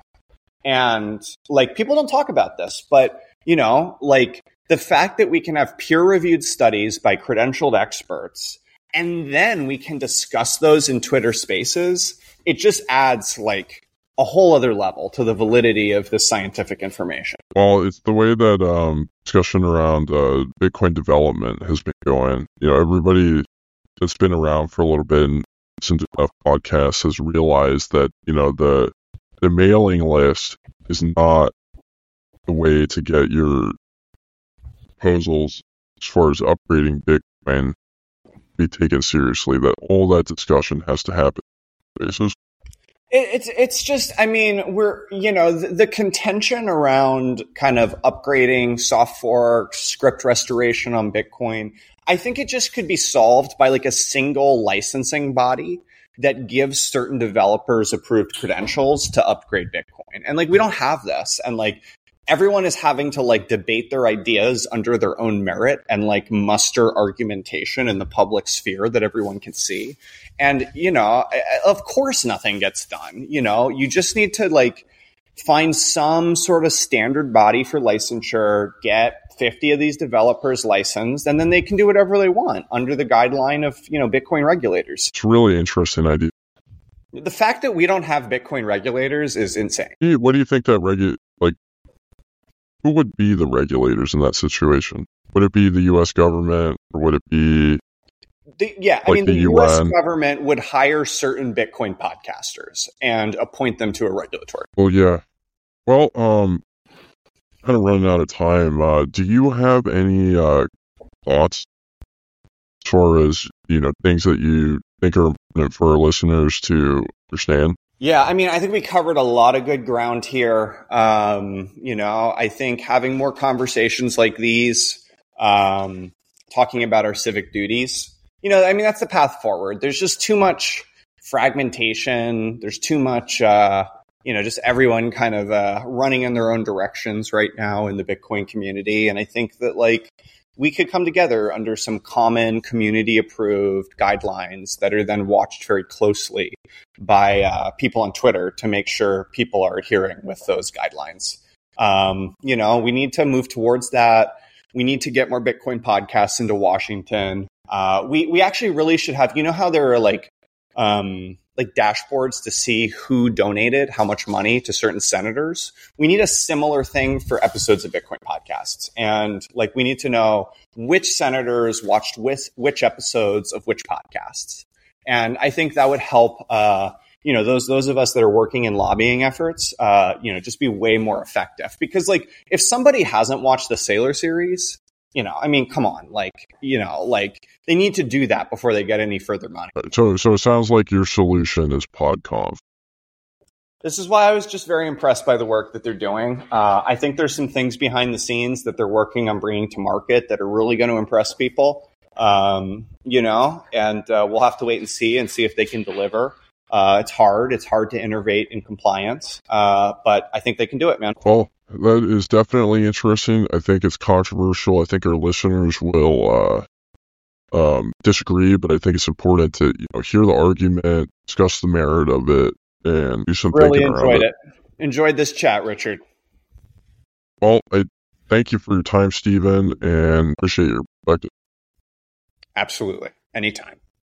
And like, people don't talk about this, but, you know, like the fact that we can have peer reviewed studies by credentialed experts, and then we can discuss those in Twitter Spaces, it just adds like a whole other level to the validity of this scientific information. Well, it's the way that um, discussion around uh, Bitcoin development has been going. You know, everybody that's been around for a little bit and listened to enough podcasts has realized that, you know, the the mailing list is not the way to get your proposals as far as upgrading Bitcoin be taken seriously. That all that discussion has to happen. Basis. It's it's just, I mean, we're, you know, the, the contention around kind of upgrading soft fork, script restoration on Bitcoin, I think it just could be solved by like a single licensing body that gives certain developers approved credentials to upgrade Bitcoin. And like, we don't have this. And like, everyone is having to like debate their ideas under their own merit and like muster argumentation in the public sphere that everyone can see. And, you know, of course nothing gets done. You know, you just need to like find some sort of standard body for licensure, get fifty of these developers licensed, and then they can do whatever they want under the guideline of, you know, Bitcoin regulators. It's a really interesting idea. The fact that we don't have Bitcoin regulators is insane. What do you think that regu- like, who would be the regulators in that situation? Would it be the U S government, or would it be the, yeah, like I mean, the, the U S U N? government would hire certain Bitcoin podcasters and appoint them to a regulatory. Well, yeah. Well, um, kind of running out of time. Uh, do you have any uh, thoughts as far as, you know, things that you think are important for our listeners to understand? Yeah, I mean, I think we covered a lot of good ground here. Um, you know, I think having more conversations like these, um, talking about our civic duties, you know, I mean, that's the path forward. There's just too much fragmentation. There's too much, uh, you know, just everyone kind of uh, running in their own directions right now in the Bitcoin community. And I think that, like, we could come together under some common community-approved guidelines that are then watched very closely by uh, people on Twitter to make sure people are adhering with those guidelines. Um, you know, we need to move towards that. We need to get more Bitcoin podcasts into Washington. Uh, we we actually really should have, you know how there are like um, like dashboards to see who donated how much money to certain senators? We need a similar thing for episodes of Bitcoin podcasts. And like, we need to know which senators watched which, which episodes of which podcasts. And I think that would help, uh, you know, those, those of us that are working in lobbying efforts, uh, you know, just be way more effective. Because like, if somebody hasn't watched the Sailor series, you know, I mean, come on, like, you know, like they need to do that before they get any further money. So, so it sounds like your solution is PodConf. This is why I was just very impressed by the work that they're doing. Uh, I think there's some things behind the scenes that they're working on bringing to market that are really going to impress people, um, you know, and uh, we'll have to wait and see and see if they can deliver. Uh, it's hard. It's hard to innovate in compliance, uh, but I think they can do it, man. Well, that is definitely interesting. I think it's controversial. I think our listeners will uh, um, disagree, but I think it's important to, you know, hear the argument, discuss the merit of it, and do some really thinking around enjoyed it. it. Enjoyed this chat, Richard. Well, I thank you for your time, Stephen, and appreciate your perspective. Absolutely. Anytime.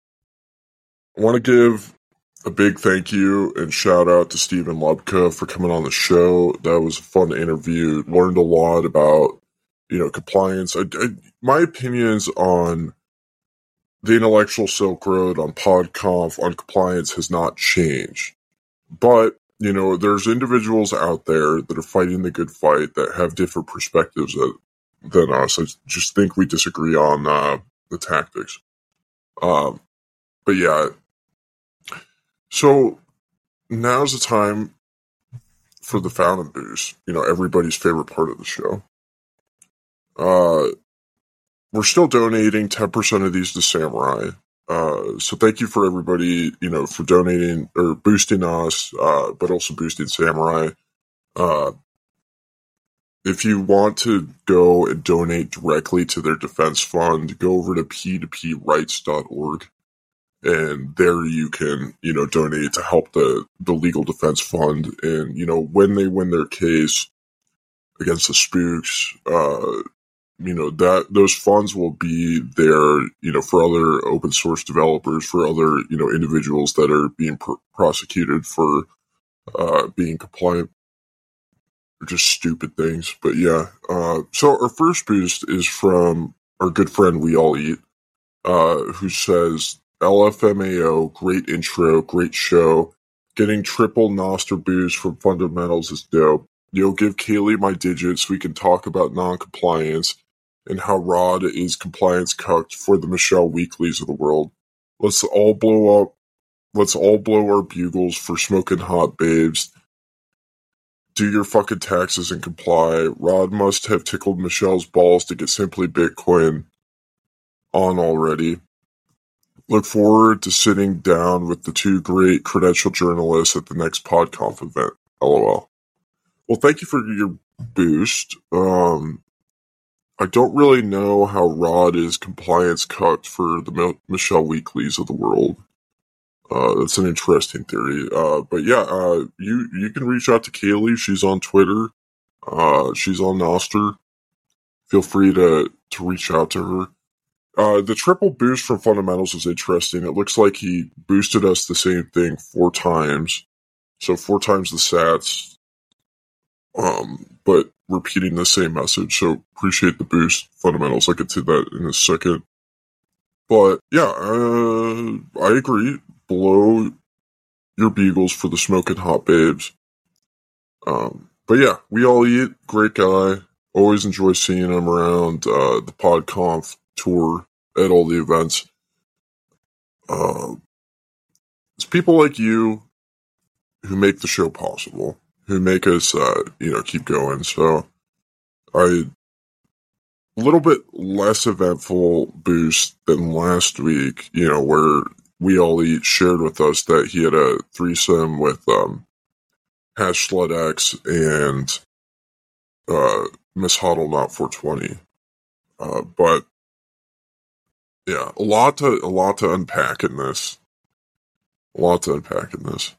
I want to give a big thank you and shout out to Stephen Lubka for coming on the show. That was a fun interview. Learned a lot about, you know, compliance. I, I, my opinions on the intellectual Silk Road, on PodConf, on compliance has not changed. But, you know, there's individuals out there that are fighting the good fight that have different perspectives that, than us. I just think we disagree on uh, the tactics. Um, but yeah, so now's the time for the Fountain Boost, you know, everybody's favorite part of the show. Uh, we're still donating ten percent of these to Samurai. Uh, so thank you for everybody, you know, for donating or boosting us, uh, but also boosting Samurai. Uh, if you want to go and donate directly to their defense fund, go over to p two p rights dot org. And there you can, you know, donate to help the, the legal defense fund. And, you know, when they win their case against the spooks, uh, you know, that those funds will be there, you know, for other open source developers, for other, you know, individuals that are being pr- prosecuted for uh, being compliant or just stupid things. But yeah, uh, so our first boost is from our good friend We All Eat, uh, who says, L F M A O, great intro, great show. Getting triple Noster boost from fundamentals is dope. Yo, give Kaylee my digits so we can talk about non-compliance and how Rod is compliance cucked for the Michelle Weeklies of the world. Let's all blow up. Let's all blow our bugles for smoking hot babes. Do your fucking taxes and comply. Rod must have tickled Michelle's balls to get Simply Bitcoin on already. Look forward to sitting down with the two great credential journalists at the next PodConf event. LOL. Well, thank you for your boost. Um, I don't really know how Rod is compliance cucked for the Mil- Michelle Weeklies of the world. Uh, that's an interesting theory. Uh, but yeah, uh, you you can reach out to Kaylee. She's on Twitter. Uh, she's on Noster. Feel free to to reach out to her. Uh, the triple boost from fundamentals is interesting. It looks like he boosted us the same thing four times. So four times the sats, um, but repeating the same message. So appreciate the boost, fundamentals. I'll get to that in a second. But yeah, uh, I agree. Blow your beagles for the smoking hot babes. Um, but yeah, We All Eat, great guy. Always enjoy seeing him around uh, the PodConf tour at all the events. Uh, it's people like you who make the show possible, who make us, uh, you know, keep going. So, I a little bit less eventful boost than last week. You know, where We All Eat shared with us that he had a threesome with um, Hash SlutX and uh, Miss Huddle Not four twenty. Uh, but yeah, a lot to a lot to unpack in this. A lot to unpack in this.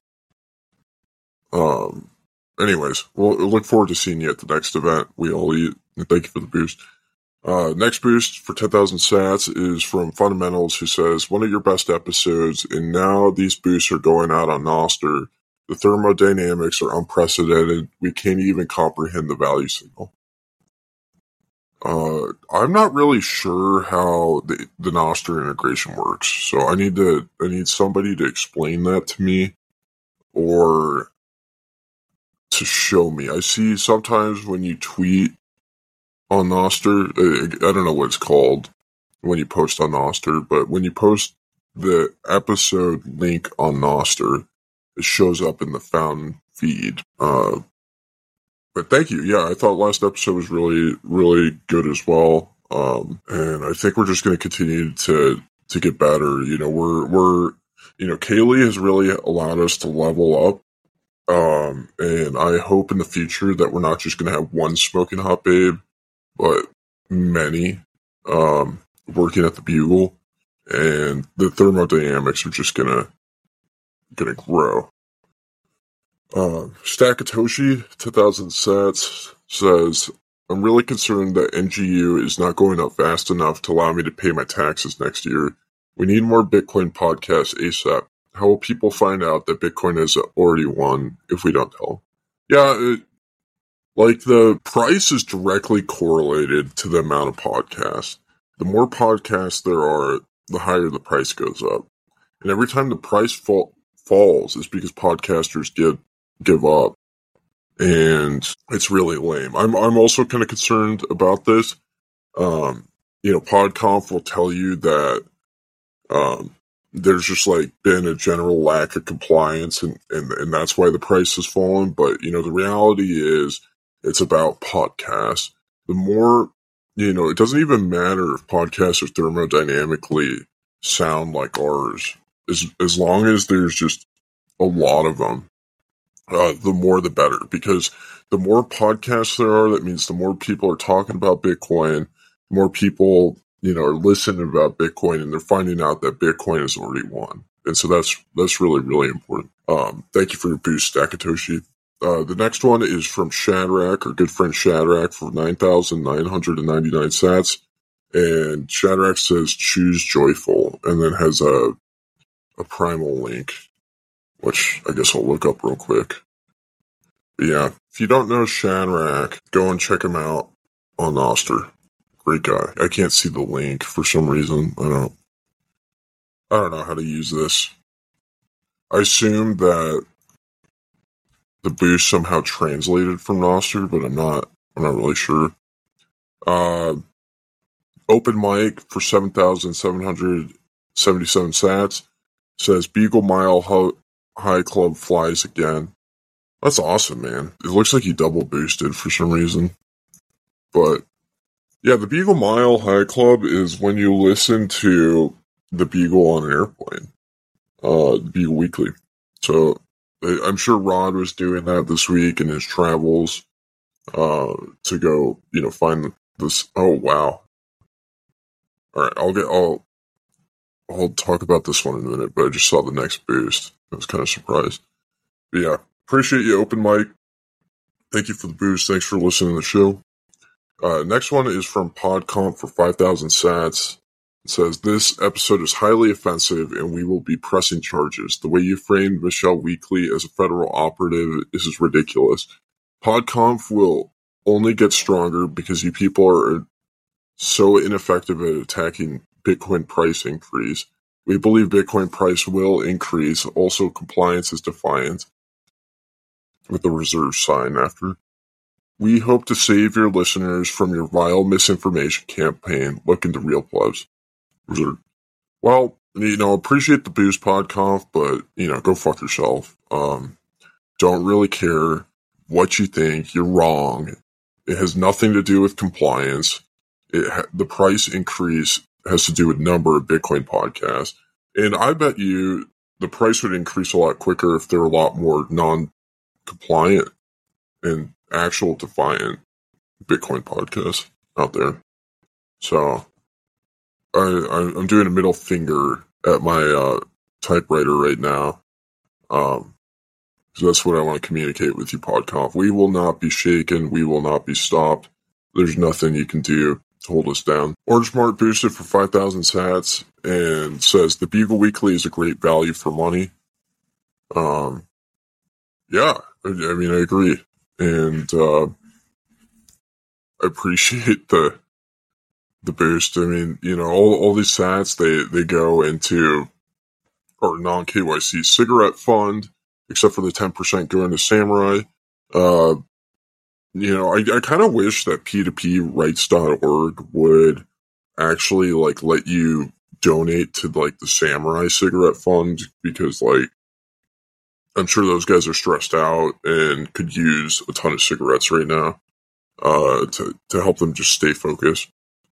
Um. Anyways, we'll look forward to seeing you at the next event. We All Eat. And thank you for the boost. Uh, next boost for ten thousand sats is from Fundamentals, who says, one of your best episodes, and now these boosts are going out on Noster. The thermodynamics are unprecedented. We can't even comprehend the value signal. Uh, I'm not really sure how the, the Noster integration works, so I need to I need somebody to explain that to me, or to show me. I see sometimes when you tweet on Noster, I don't know what it's called when you post on Noster, but when you post the episode link on Noster, it shows up in the found feed. Uh, but thank you. Yeah, I thought last episode was really, really good as well. Um, and I think we're just going to continue to to get better. You know, we're we're you know, Kaylee has really allowed us to level up. Um, and I hope in the future that we're not just going to have one smoking hot babe, but many um, working at the Bugle, and the thermodynamics are just gonna gonna grow. Uh, Stackatoshi, two thousand sats, says, I'm really concerned that N G U is not going up fast enough to allow me to pay my taxes next year. We need more Bitcoin podcasts ASAP. How will people find out that Bitcoin has already won if we don't tell them? Yeah, it, like the price is directly correlated to the amount of podcasts. The more podcasts there are, the higher the price goes up. And every time the price fall, falls is because podcasters give give up. And it's really lame. I'm I'm also kind of concerned about this. Um, you know, PodConf will tell you that um, there's just like been a general lack of compliance, and, and, and that's why the price has fallen. But, you know, the reality is it's about podcasts. The more, you know, it doesn't even matter if podcasts are thermodynamically sound like ours. As as long as there's just a lot of them, uh, the more the better. Because the more podcasts there are, that means the more people are talking about Bitcoin, the more people, you know, are listening about Bitcoin, and they're finding out that Bitcoin has already won. And so that's that's really, really important. Um, thank you for your boost, Akatoshi. Uh, the next one is from Shadrach, our good friend Shadrach, for nine thousand nine hundred ninety-nine sats. And Shadrach says, choose joyful, and then has a a primal link, which I guess I'll look up real quick. But yeah, if you don't know Shadrach, go and check him out on Nostr. Great guy. I can't see the link for some reason. I don't I don't know how to use this. I assume that the boost somehow translated from Nostr, but I'm not I'm not really sure. Uh Open mic for seven thousand seven hundred seventy-seven sats. Says Beagle Mile High Club flies again. That's awesome, man. It looks like he double boosted for some reason. But yeah, the Beagle Mile High Club is when you listen to the Beagle on an airplane. Uh, Beagle Weekly. So I'm sure Rod was doing that this week in his travels uh, to go, you know, find this. Oh, wow. All right, I'll get, I'll, I'll talk about this one in a minute, but I just saw the next boost. I was kind of surprised. But yeah, appreciate you, Open Mic. Thank you for the boost. Thanks for listening to the show. Uh, next one is from PodComp for five thousand sats. It says, this episode is highly offensive and we will be pressing charges. The way you framed Michelle Weekly as a federal operative is ridiculous. PodConf will only get stronger because you people are so ineffective at attacking Bitcoin price increase. We believe Bitcoin price will increase. Also, compliance is defiant, with the reserve sign after. We hope to save your listeners from your vile misinformation campaign. Look into real plebs. Reserve. Well, you know, appreciate the boost, PodConf, but, you know, go fuck yourself. Um, don't really care what you think. You're wrong. It has nothing to do with compliance. It ha- the price increase has to do with number of Bitcoin podcasts. And I bet you the price would increase a lot quicker if there were a lot more non-compliant and actual defiant Bitcoin podcasts out there. So I, I, I'm doing a middle finger at my uh, typewriter right now. Um, so that's what I want to communicate with you, PodConf. We will not be shaken. We will not be stopped. There's nothing you can do to hold us down. Orange Mart boosted for five thousand sats and says the Beagle Weekly is a great value for money. Um, yeah, I, I mean, I agree. And uh, I appreciate the the boost. I mean, you know, all, all these sats, they, they go into our non-K Y C cigarette fund, except for the ten percent going to Samurai. Uh, you know, I, I kind of wish that P two P rights dot org would actually, like, let you donate to, like, the Samurai cigarette fund, because, like, I'm sure those guys are stressed out and could use a ton of cigarettes right now uh, to, to help them just stay focused.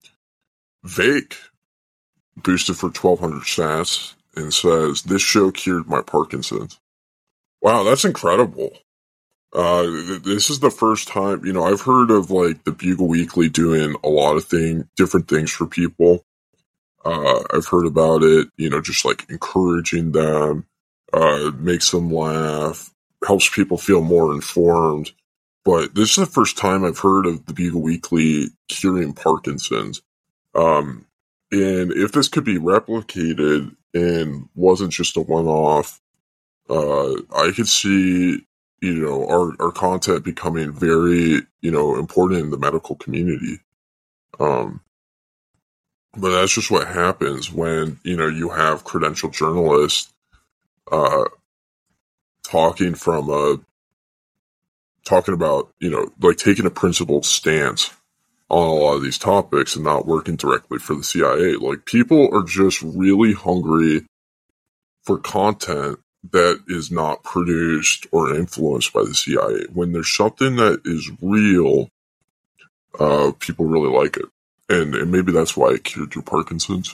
Vake boosted for twelve hundred sats and says, this show cured my Parkinson's. Wow, that's incredible. Uh, th- this is the first time, you know, I've heard of, like, the Bugle Weekly doing a lot of thing, different things for people. Uh, I've heard about it, you know, just, like, encouraging them, uh, makes them laugh, helps people feel more informed. But this is the first time I've heard of the Bugle Weekly curing Parkinson's. Um, and if this could be replicated and wasn't just a one-off, uh, I could see, you know, our, our content becoming very, you know, important in the medical community. Um, but that's just what happens when, you know, you have credentialed journalists, uh, talking from a, talking about, you know, like taking a principled stance on a lot of these topics and not working directly for the C I A. Like, people are just really hungry for content that is not produced or influenced by the C I A. When there's something that is real, uh, people really like it. And, and maybe that's why it cured your Parkinson's.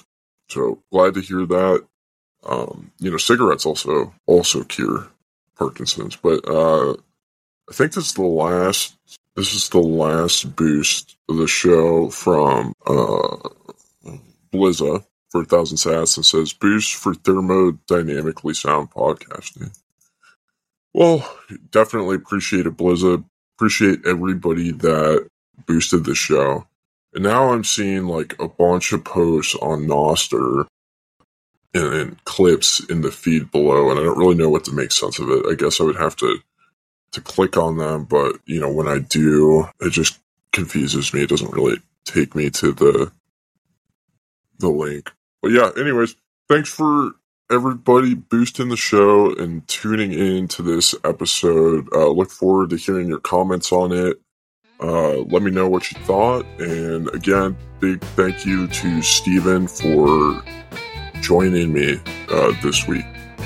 So glad to hear that. Um, you know, cigarettes also also cure Parkinson's, but uh, I think this is the last. This is the last boost of the show from uh, Blizza for a thousand sats, and says boost for thermodynamically sound podcasting. Well, definitely appreciate it, Blizza. Appreciate everybody that boosted the show. And now I'm seeing like a bunch of posts on Nostr and, and clips in the feed below, and I don't really know what to make sense of it. I guess I would have to to click on them, but you know, when I do, it just confuses me. It doesn't really take me to the the link. But yeah, anyways, thanks for everybody boosting the show and tuning in to this episode. Uh, look forward to hearing your comments on it. Uh, let me know what you thought. And again, big thank you to Steven for joining me uh, this week.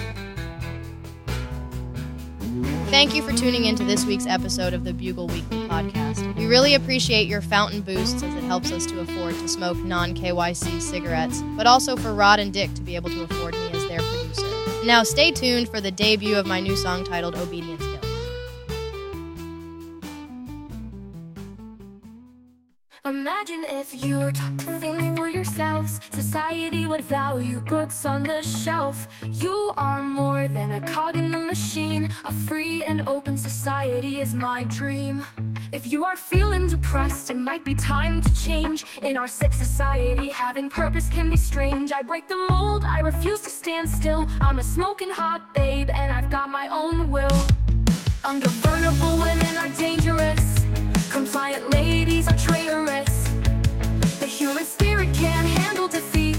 Thank you for tuning in to this week's episode of the Bugle Weekly Podcast. We really appreciate your fountain boosts as it helps us to afford to smoke non-K Y C cigarettes, but also for Rod and Dick to be able to afford me as their producer. Now stay tuned for the debut of my new song titled Obedience Kills. Imagine if you were thinking for yourselves, society would value books on the shelf. You are more than a cog in the machine. A free and open society is my dream. If you are feeling depressed, it might be time to change. In our sick society, having purpose can be strange. I break the mold, I refuse to stand still. I'm a smoking hot babe, and I've got my own will. Ungovernable women are dangerous. Compliant ladies are traitorous. The human spirit can't handle defeat.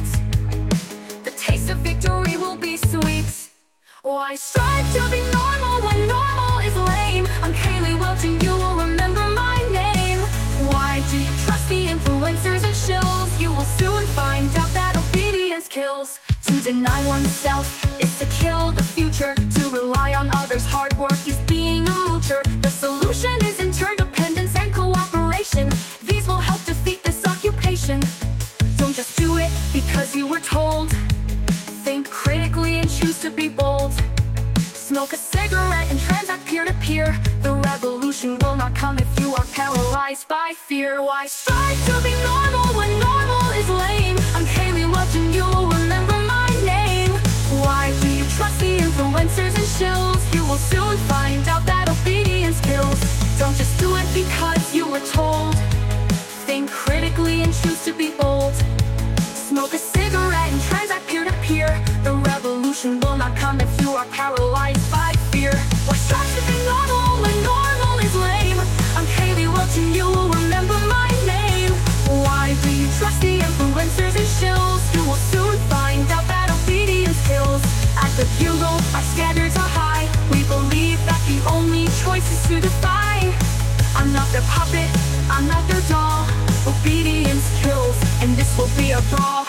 The taste of victory will be sweet. Why strive to be normal when normal is lame? I'm Kaylee Welch and you will remember my name. Why do you trust the influencers and shills? You will soon find out that obedience kills. To deny oneself is to kill the future. To rely on others' hard work is being a moocher. The solution is interdependence and cooperation. These will help defeat this occupation. Don't just do it because you were told. Think critically and choose to be bold. Smoke a cigarette and transact peer-to-peer. The revolution will not come if you are paralyzed by fear. Why strive to be normal when normal is lame? I'm Kaylee Welch and you will remember my name. Why do you trust the influencers and shills? You will soon find out that obedience kills. Don't just do it because you were told. Think critically and choose to be bold. Smoke a cigarette and transact peer-to-peer. The revolution will not come if you are paralyzed by fear. Why strive to be normal when normal is lame? I'm Kaylee Welch and you will remember my name. Why do you trust the influencers and shills? You will soon find out that obedience kills. At the Bugle, our standards are high. We believe that the only choice is to defy. I'm not their puppet, I'm not their doll. Obedience kills, and this will be a brawl.